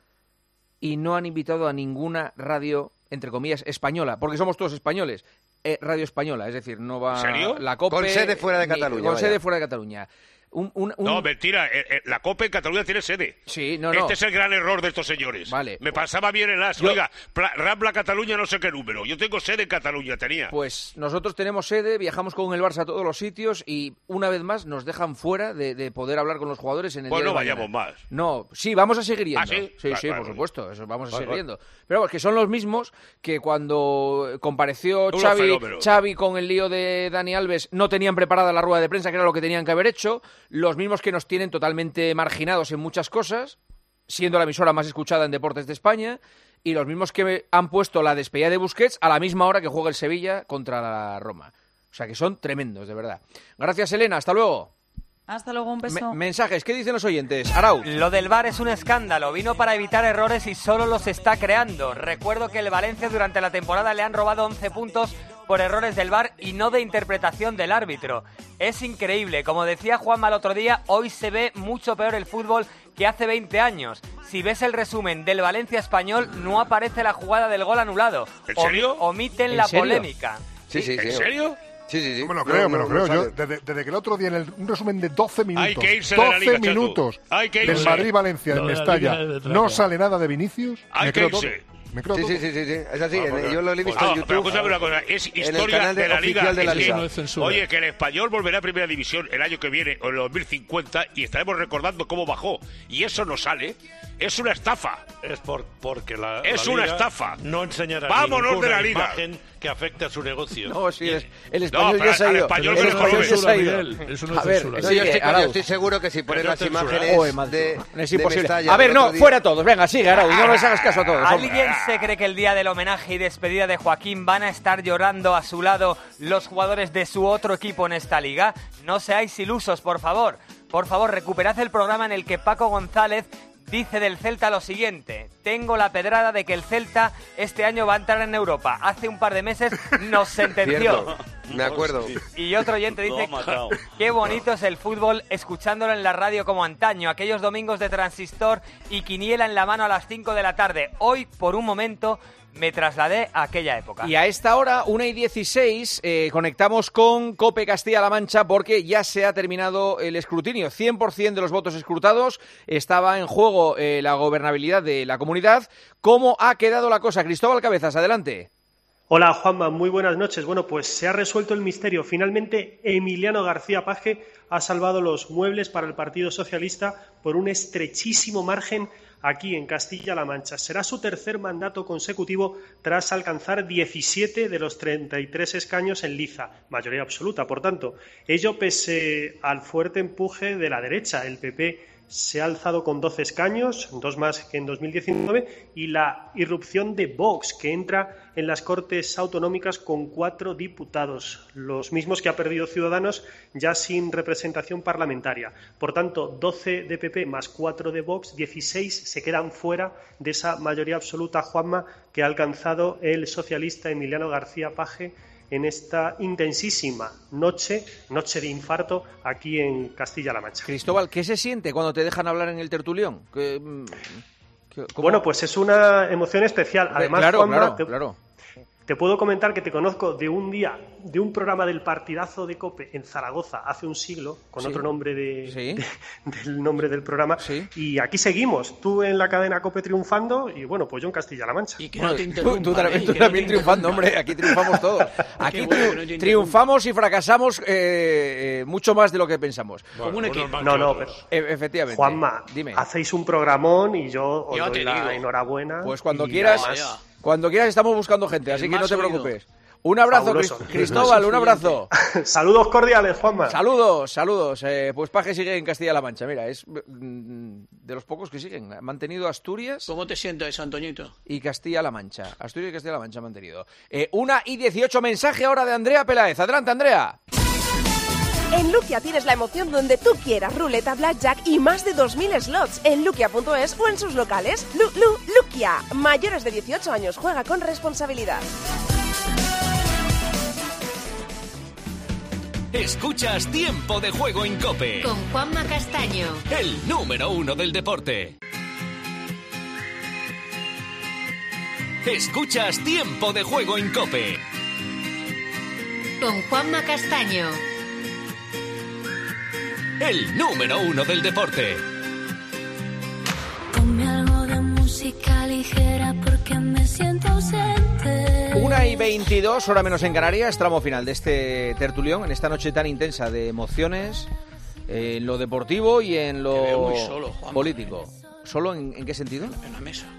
Y no han invitado a ninguna radio, entre comillas, española, porque somos todos españoles. Radio española, es decir, no va... ¿En serio? La COPE... Con sede fuera de Cataluña. Con sede fuera de Cataluña. No, mentira. La COPE en Cataluña tiene sede. Sí, no. Este es el gran error de estos señores. Vale. Me pasaba bien el as. Oiga, Rambla Cataluña no sé qué número. Yo tengo sede en Cataluña, tenía. Pues nosotros tenemos sede, viajamos con el Barça a todos los sitios y una vez más nos dejan fuera de poder hablar con los jugadores en el día de mañana. Vayamos más. No, sí, vamos a seguir yendo. ¿Ah, sí? Sí, por supuesto, eso vamos a seguir yendo. Pero que son los mismos que cuando compareció Xavi con el lío de Dani Alves no tenían preparada la rueda de prensa, que era lo que tenían que haber hecho. Los mismos que nos tienen totalmente marginados en muchas cosas, siendo la emisora más escuchada en deportes de España, y los mismos que han puesto la despedida de Busquets a la misma hora que juega el Sevilla contra la Roma. O sea que son tremendos, de verdad. Gracias, Elena. Hasta luego. Hasta luego, un beso. Mensajes, ¿qué dicen los oyentes? Arau. Lo del VAR es un escándalo. Vino para evitar errores y solo los está creando. Recuerdo que el Valencia durante la temporada le han robado 11 puntos por errores del VAR y no de interpretación del árbitro. Es increíble. Como decía Juanma el otro día, hoy se ve mucho peor el fútbol que hace 20 años. Si ves el resumen del Valencia español, no aparece la jugada del gol anulado. ¿En serio? Omiten la polémica. Sí. ¿En serio? Sí. Me lo creo. Yo, desde que el otro día, en un resumen de 12 minutos, hay que irse de la Liga, 12 minutos del Madrid-Valencia en Mestalla, no sale nada de Vinicius, hay que irse. Sí, es así, yo lo he visto en YouTube. Pero escúchame una cosa, es historia de la Liga. Oye, que el Español volverá a Primera División el año que viene, o en el 2050, y estaremos recordando cómo bajó. Y eso no sale. Es una estafa. Es porque la una Liga estafa. No enseñará Vámonos de la Liga. Imagen que afecte a su negocio. No, sí, el español ya se ha ido. El español ya se ha ido. Eso no es censura. Yo estoy seguro que si ponen las imágenes es imposible. Mestalla, a ver, no, fuera todos. Venga, sigue, Arau, no les hagas caso a todos. ¿Alguien se cree que el día del homenaje y despedida de Joaquín van a estar llorando a su lado los jugadores de su otro equipo en esta liga? No seáis ilusos, por favor. Por favor, recuperad el programa en el que Paco González dice del Celta lo siguiente: tengo la pedrada de que el Celta este año va a entrar en Europa. Hace un par de meses nos sentenció. Cierto, me acuerdo. Y otro oyente dice: qué bonito es el fútbol escuchándolo en la radio como antaño, aquellos domingos de transistor y quiniela en la mano a las 5 de la tarde. Hoy, por un momento, me trasladé a aquella época. Y a esta hora, 1:16, conectamos con COPE Castilla-La Mancha porque ya se ha terminado el escrutinio. 100% de los votos escrutados. Estaba en juego la gobernabilidad de la comunidad. ¿Cómo ha quedado la cosa? Cristóbal Cabezas, adelante. Hola Juanma, muy buenas noches. Bueno, pues se ha resuelto el misterio. Finalmente, Emiliano García Paje ha salvado los muebles para el Partido Socialista por un estrechísimo margen aquí en Castilla-La Mancha. Será su tercer mandato consecutivo tras alcanzar 17 de los 33 escaños en liza, mayoría absoluta, por tanto. Ello pese al fuerte empuje de la derecha. El PP se ha alzado con 12 escaños, 2 más que en 2019, y la irrupción de Vox, que entra en las Cortes Autonómicas con 4 diputados, los mismos que ha perdido Ciudadanos ya sin representación parlamentaria. Por tanto, 12 de PP más 4 de Vox, 16 se quedan fuera de esa mayoría absoluta, Juanma, que ha alcanzado el socialista Emiliano García Paje en esta intensísima noche de infarto aquí en Castilla-La Mancha. Cristóbal, ¿qué se siente cuando te dejan hablar en el tertulión? Bueno, pues es una emoción especial. Además, claro, Juanma, claro. Te puedo comentar que te conozco de un día, de un programa del Partidazo de COPE en Zaragoza hace un siglo, con otro nombre del nombre del programa, y aquí seguimos, tú en la cadena COPE triunfando, y bueno, pues yo en Castilla-La Mancha. Y que no te tú también triunfando, hombre, aquí triunfamos todos. Aquí triunfamos y fracasamos mucho más de lo que pensamos. Como un equipo. Pero, efectivamente. Juanma, dime. Hacéis un programón y yo os doy la enhorabuena. Pues cuando quieras... Cuando quieras estamos buscando gente, así que no te preocupes. Un abrazo, Cristóbal, un abrazo. Saludos cordiales, Juanma. Saludos. Pues Paje sigue en Castilla-La Mancha. Mira, es de los pocos que siguen. Han mantenido Asturias. ¿Cómo te sientes, Antoñito? Y Castilla-La Mancha. Asturias y Castilla-La Mancha han mantenido. 1:18, mensaje ahora de Andrea Peláez. Adelante, Andrea. En Luquia tienes la emoción donde tú quieras, ruleta, blackjack y más de 2.000 slots en luquia.es o en sus locales. Luquia, mayores de 18 años, juega con responsabilidad. Escuchas Tiempo de Juego en COPE. Con Juanma Castaño. El número 1 del deporte. Escuchas Tiempo de Juego en COPE. Con Juanma Castaño. El número 1 del deporte. Ponme algo de música ligera porque me siento ausente. 1:22, hora menos en Canarias, tramo final de este tertulión, en esta noche tan intensa de emociones, en lo deportivo y en lo muy solo, político. ¿Solo en qué sentido? En la mesa.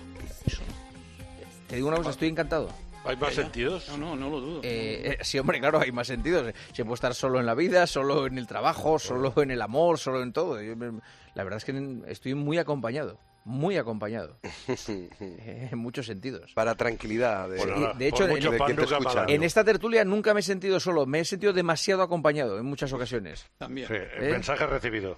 Te digo una cosa, estoy encantado. ¿Hay más sentidos? No lo dudo. Sí, hombre, claro, hay más sentidos. Se puede estar solo en la vida, solo en el trabajo, solo en el amor, solo en todo. La verdad es que estoy muy acompañado. En muchos sentidos. Para tranquilidad. De hecho, en esta tertulia nunca me he sentido solo. Me he sentido demasiado acompañado en muchas ocasiones. También. Sí, el mensaje recibido.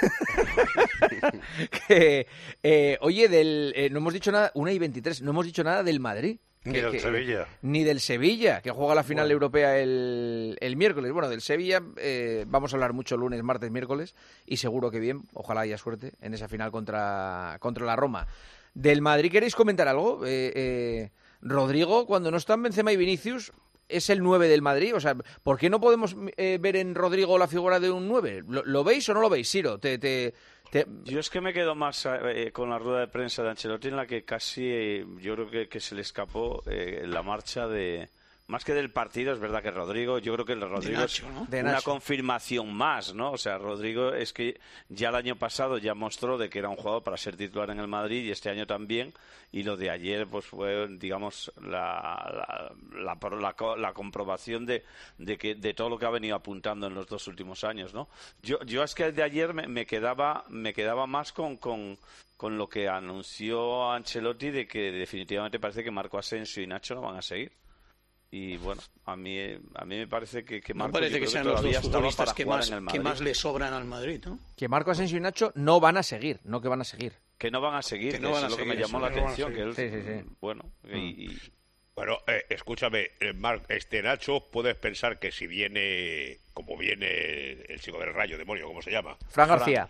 Oye, no hemos dicho nada, 1:23, no hemos dicho nada del Madrid. Sevilla. Ni del Sevilla, que juega la final europea el miércoles. Bueno, del Sevilla vamos a hablar mucho lunes, martes, miércoles, y seguro que bien, ojalá haya suerte en esa final contra la Roma. ¿Del Madrid queréis comentar algo? Rodrigo, cuando no están Benzema y Vinicius, ¿es el 9 del Madrid? O sea, ¿por qué no podemos ver en Rodrigo la figura de un 9? ¿Lo veis o no lo veis, Siro? Yo es que me quedo más con la rueda de prensa de Ancelotti, en la que casi yo creo que se le escapó la marcha de... Más que del partido, es verdad que Rodrigo, yo creo que Rodrigo Nacho, ¿no? es una confirmación más, ¿no? O sea, Rodrigo es que ya el año pasado ya mostró de que era un jugador para ser titular en el Madrid y este año también, y lo de ayer pues fue, digamos, la comprobación de todo lo que ha venido apuntando en los 2 últimos años, ¿no? Yo es que de ayer me quedaba más con lo que anunció Ancelotti, de que definitivamente parece que Marco Asensio y Nacho no van a seguir. Y bueno, a mí me parece que Marco, parece que sean los dos futbolistas que más le sobran al Madrid, ¿no? Que Marco Asensio y Nacho no van a seguir, no que van a seguir. Que no van a seguir, que eso es lo que me llamó la atención. Que él, sí. Bueno, Bueno, escúchame, Nacho, puedes pensar que si viene, como viene el chico del Rayo, demonio, ¿cómo se llama? Fran García.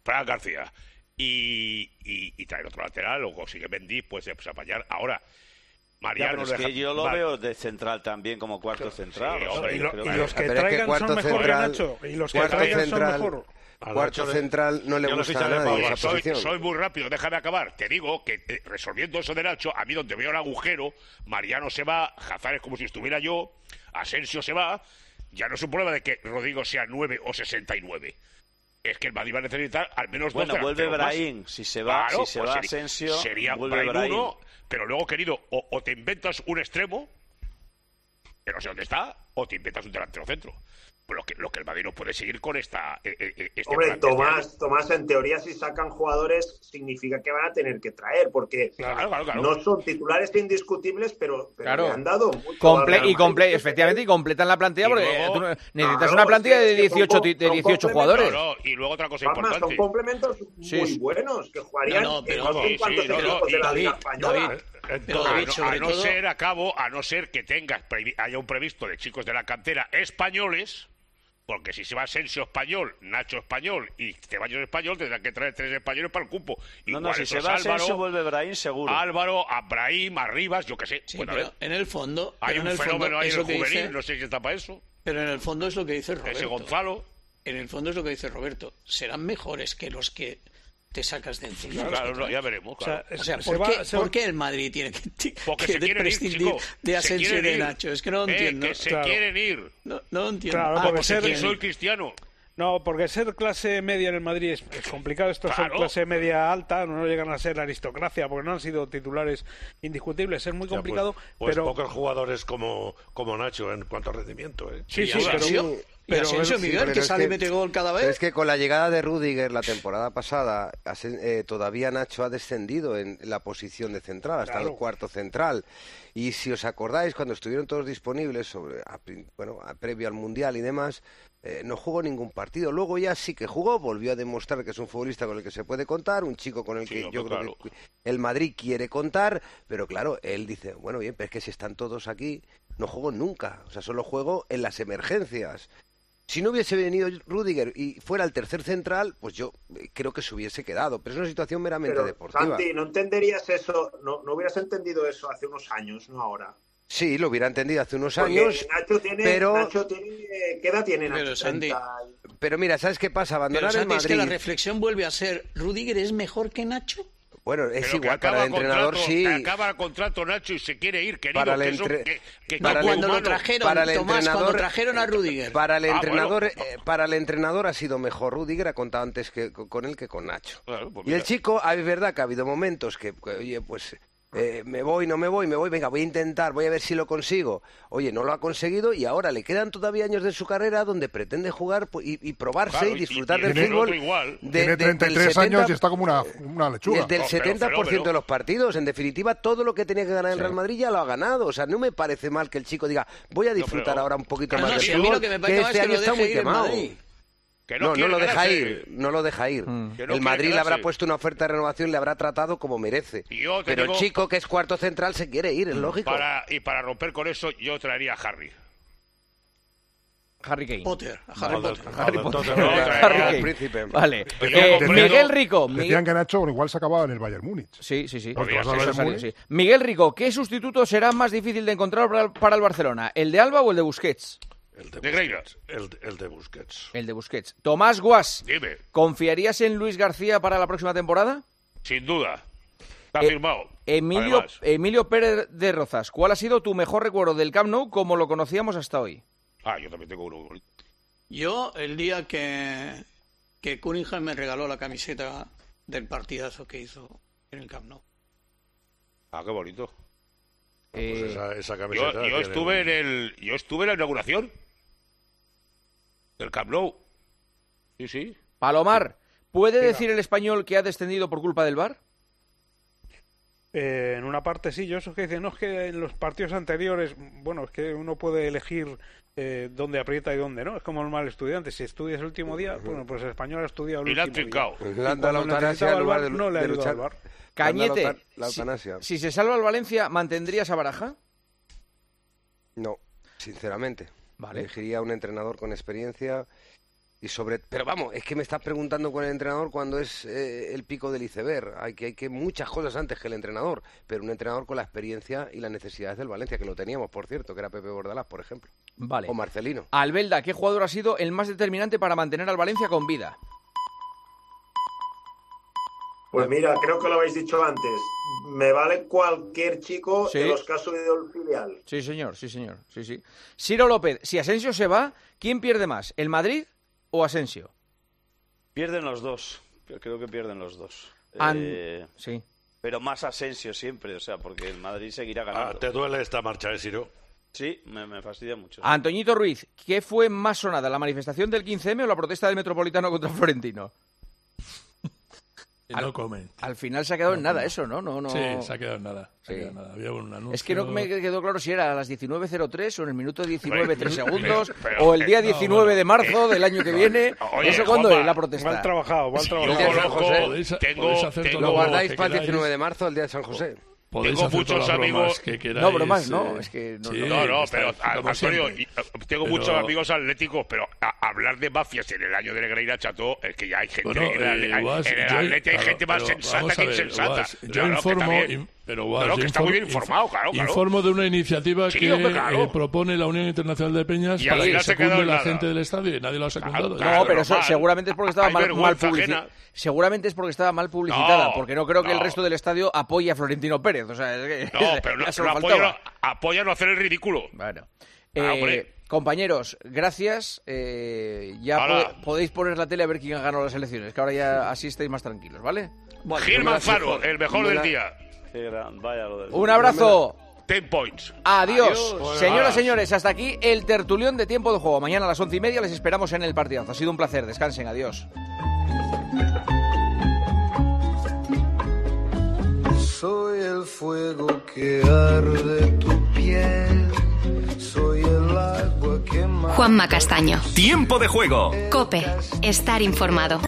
Y traer otro lateral, o consigue Mendy, pues apañar. Ahora, Mariano, es que yo lo veo de central también, como cuarto central. Sí, hombre, y los que traigan son mejor, Nacho. Y los que traigan son mejor. Cuarto central no le gusta a nadie esa posición. Soy muy rápido, déjame acabar. Te digo que resolviendo eso de Nacho, a mí donde veo el agujero, Mariano se va, Hazard es como si estuviera yo, Asensio se va, ya no es un problema de que Rodrigo sea 9 o 69. Es que el Madrid va a necesitar al menos dos delanteros. Vuelve Brahim, si se va Asensio, sería vuelve Brahim 1, pero luego, querido, o te inventas un extremo, que no sé dónde está, o te inventas un delantero centro. Lo que el Madrid no puede seguir con Hombre, Tomás, en teoría si sacan jugadores significa que van a tener que traer, porque no son titulares indiscutibles, pero le han dado mucho. Efectivamente, y completan la plantilla, porque luego, necesitas una plantilla de 18 jugadores. Y luego otra cosa importante. Son complementos muy buenos, que jugarían en no sé cuántos equipos de la Liga Española. A no ser que haya un previsto de chicos de la cantera españoles Porque si se va Asensio español, Nacho español y Ceballos español, tendrán que traer 3 españoles para el cupo. No, si se va Asensio vuelve Brahim seguro. Álvaro, Brahim, Arribas, yo qué sé. Sí, pero en el fondo... Hay un fenómeno ahí en el juvenil, dice, no sé si está para eso. Pero en el fondo es lo que dice Roberto. Ese Gonzalo. En el fondo es lo que dice Roberto. Serán mejores que los que te sacas de encima. Claro, ya veremos. Claro. O sea, ¿por qué el Madrid tiene que prescindir de Asensio y de Nacho? Es que no lo entiendo. Que se quieren ir. No lo entiendo. Claro, porque soy cristiano. No, porque ser clase media en el Madrid es complicado. Estos son clase media alta, no llegan a ser aristocracia porque no han sido titulares indiscutibles. Es muy complicado. Pues pero pocos jugadores como Nacho en cuanto a rendimiento. Sí, pero Asensio, Miguel, que sale y mete gol cada vez. Es que con la llegada de Rüdiger la temporada pasada, todavía Nacho ha descendido en la posición de central, hasta el cuarto central. Y si os acordáis, cuando estuvieron todos disponibles, previo al Mundial y demás, no jugó ningún partido. Luego ya sí que jugó, volvió a demostrar que es un futbolista con el que se puede contar, un chico con el que yo creo que el Madrid quiere contar, pero claro, él dice, bueno, bien, pero es que si están todos aquí, no juego nunca, o sea, solo juego en las emergencias. Si no hubiese venido Rüdiger y fuera el tercer central, pues yo creo que se hubiese quedado. Pero es una situación meramente deportiva. Santi, ¿no entenderías eso? No hubieras entendido eso hace unos años, no ahora. Sí, lo hubiera entendido hace unos años. Nacho tiene, ¿qué edad tiene Nacho? Pero, Santi, pero mira, ¿sabes qué pasa? Abandonar el Madrid... es que la reflexión vuelve a ser, ¿Rüdiger es mejor que Nacho? Bueno, es igual, para el entrenador sí. Acaba el contrato Nacho y se quiere ir, querido. Para cuando trajeron a Rüdiger. Para el entrenador ha sido mejor Rüdiger, ha contado antes con él que con Nacho. Claro, pues y el chico, es verdad que ha habido momentos que oye, pues... me voy, venga, voy a intentar, voy a ver si lo consigo. Oye, no lo ha conseguido y ahora le quedan todavía años de su carrera donde pretende jugar y probarse y disfrutar del fútbol. Tiene 33 años y está como una lechuga. Del 70% de los partidos. En definitiva, todo lo que tenía que ganar el Real Madrid ya lo ha ganado. O sea, no me parece mal que el chico diga, voy a disfrutar ahora un poquito más del fútbol, que este año está muy quemado. No lo deja ir. El Madrid le habrá puesto una oferta de renovación y le habrá tratado como merece. Pero el chico que es cuarto central se quiere ir, es lógico. Y para romper con eso, yo traería a Harry Kane. Harry Potter. El príncipe. Vale. Miguel Rico. Decían que Nacho igual se acababa en el Bayern Múnich. Sí. Miguel Rico, ¿qué sustituto será más difícil de encontrar para el Barcelona? ¿El de Alba o el de Busquets? El de Busquets. El de Busquets. Tomás Guas. Dime. ¿Confiarías en Luis García para la próxima temporada? Sin duda. Está firmado. Emilio Pérez de Rozas, ¿cuál ha sido tu mejor recuerdo del Camp Nou como lo conocíamos hasta hoy? Yo también tengo uno. Yo, el día que Cunningham me regaló la camiseta del partidazo que hizo en el Camp Nou. Qué bonito. Pues esa camiseta yo estuve en la inauguración del Camp Nou. Sí. Palomar, ¿puede decir el Español que ha descendido por culpa del VAR? En una parte sí, yo eso que dicen, no, es que en los partidos anteriores, bueno, es que uno puede elegir dónde aprieta y dónde no, es como el mal estudiante, si estudias el último día, bueno, pues el Español ha estudiado el último día. Le han dado la eutanasia en lugar no le ha ayudado al VAR. Cañete, si se salva el Valencia, ¿mantendrías a Baraja? No, sinceramente. Vale. Elegiría a un entrenador con experiencia pero vamos, es que me estás preguntando con el entrenador cuando es el pico del iceberg. Hay que muchas cosas antes que el entrenador, pero un entrenador con la experiencia y las necesidades del Valencia, que lo teníamos, por cierto, que era Pepe Bordalás, por ejemplo. Vale. O Marcelino. Albelda, ¿qué jugador ha sido el más determinante para mantener al Valencia con vida? Pues mira, creo que lo habéis dicho antes. Me vale cualquier chico de los que ha subido el filial. Sí, señor. Ciro López, si Asensio se va, ¿quién pierde más? ¿El Madrid o Asensio? Pierden los dos. Creo que pierden los dos. Sí. Pero más Asensio siempre, o sea, porque el Madrid seguirá ganando. ¿Te duele esta marcha, Ciro? Sí, me fastidia mucho. Antoñito Ruiz, ¿qué fue más sonada, la manifestación del 15M o la protesta del Metropolitano contra Florentino? No comen. Al final se ha quedado en nada eso, ¿no? Sí, se ha quedado en nada. Había un anuncio. Es que no me quedó claro si era a las 19:03 o en el minuto 19:03 segundos o el día 19 de marzo del año que viene. ¿Eso cuándo es la protesta? Mal trabajado. ¿Lo guardáis para el 19 de marzo, el día de San José? Podéis tengo hacer muchos todas las bromas amigos que queráis. No, bromas no, es que... Sí, No, está pero como Antonio, siempre. tengo Pero- muchos amigos atléticos, pero hablar de mafias en el año de Negreira Chateau es que ya hay gente, Bueno, en el Atleti hay gente más sensata que insensata. Yo informo, pero Guas, Claro, que yo está muy bien informado, claro. Informo de una iniciativa Sí, que hombre, claro. propone la Unión Internacional de Peñas Y al para que final se quedó secunde en la nada. gente del estadio y nadie lo ha secundado. No, pero eso seguramente es porque estaba Hay mal vergüenza publicitada. ajena. Seguramente es porque estaba mal publicitada, No, porque no creo que el no. resto del estadio apoye a Florentino Pérez. O sea, es que No, pero ya no, solo no faltaba. apoya no hacer el ridículo. Bueno. hombre. Compañeros, gracias. Ya Hala. podéis poner la tele a ver quién ha ganado las elecciones, que ahora ya así estáis más tranquilos, ¿vale? Gil Manzano, el mejor del día. Vaya lo del... Un abrazo. 10 points. Adiós. Adiós. Señoras, señores, hasta aquí el tertulión de Tiempo de Juego. Mañana a las 11:30 les esperamos en el partidazo. Ha sido un placer. Descansen. Adiós. Soy el fuego que arde tu piel. Soy el agua que Juanma Castaño. Tiempo de juego. Cope. Estar informado.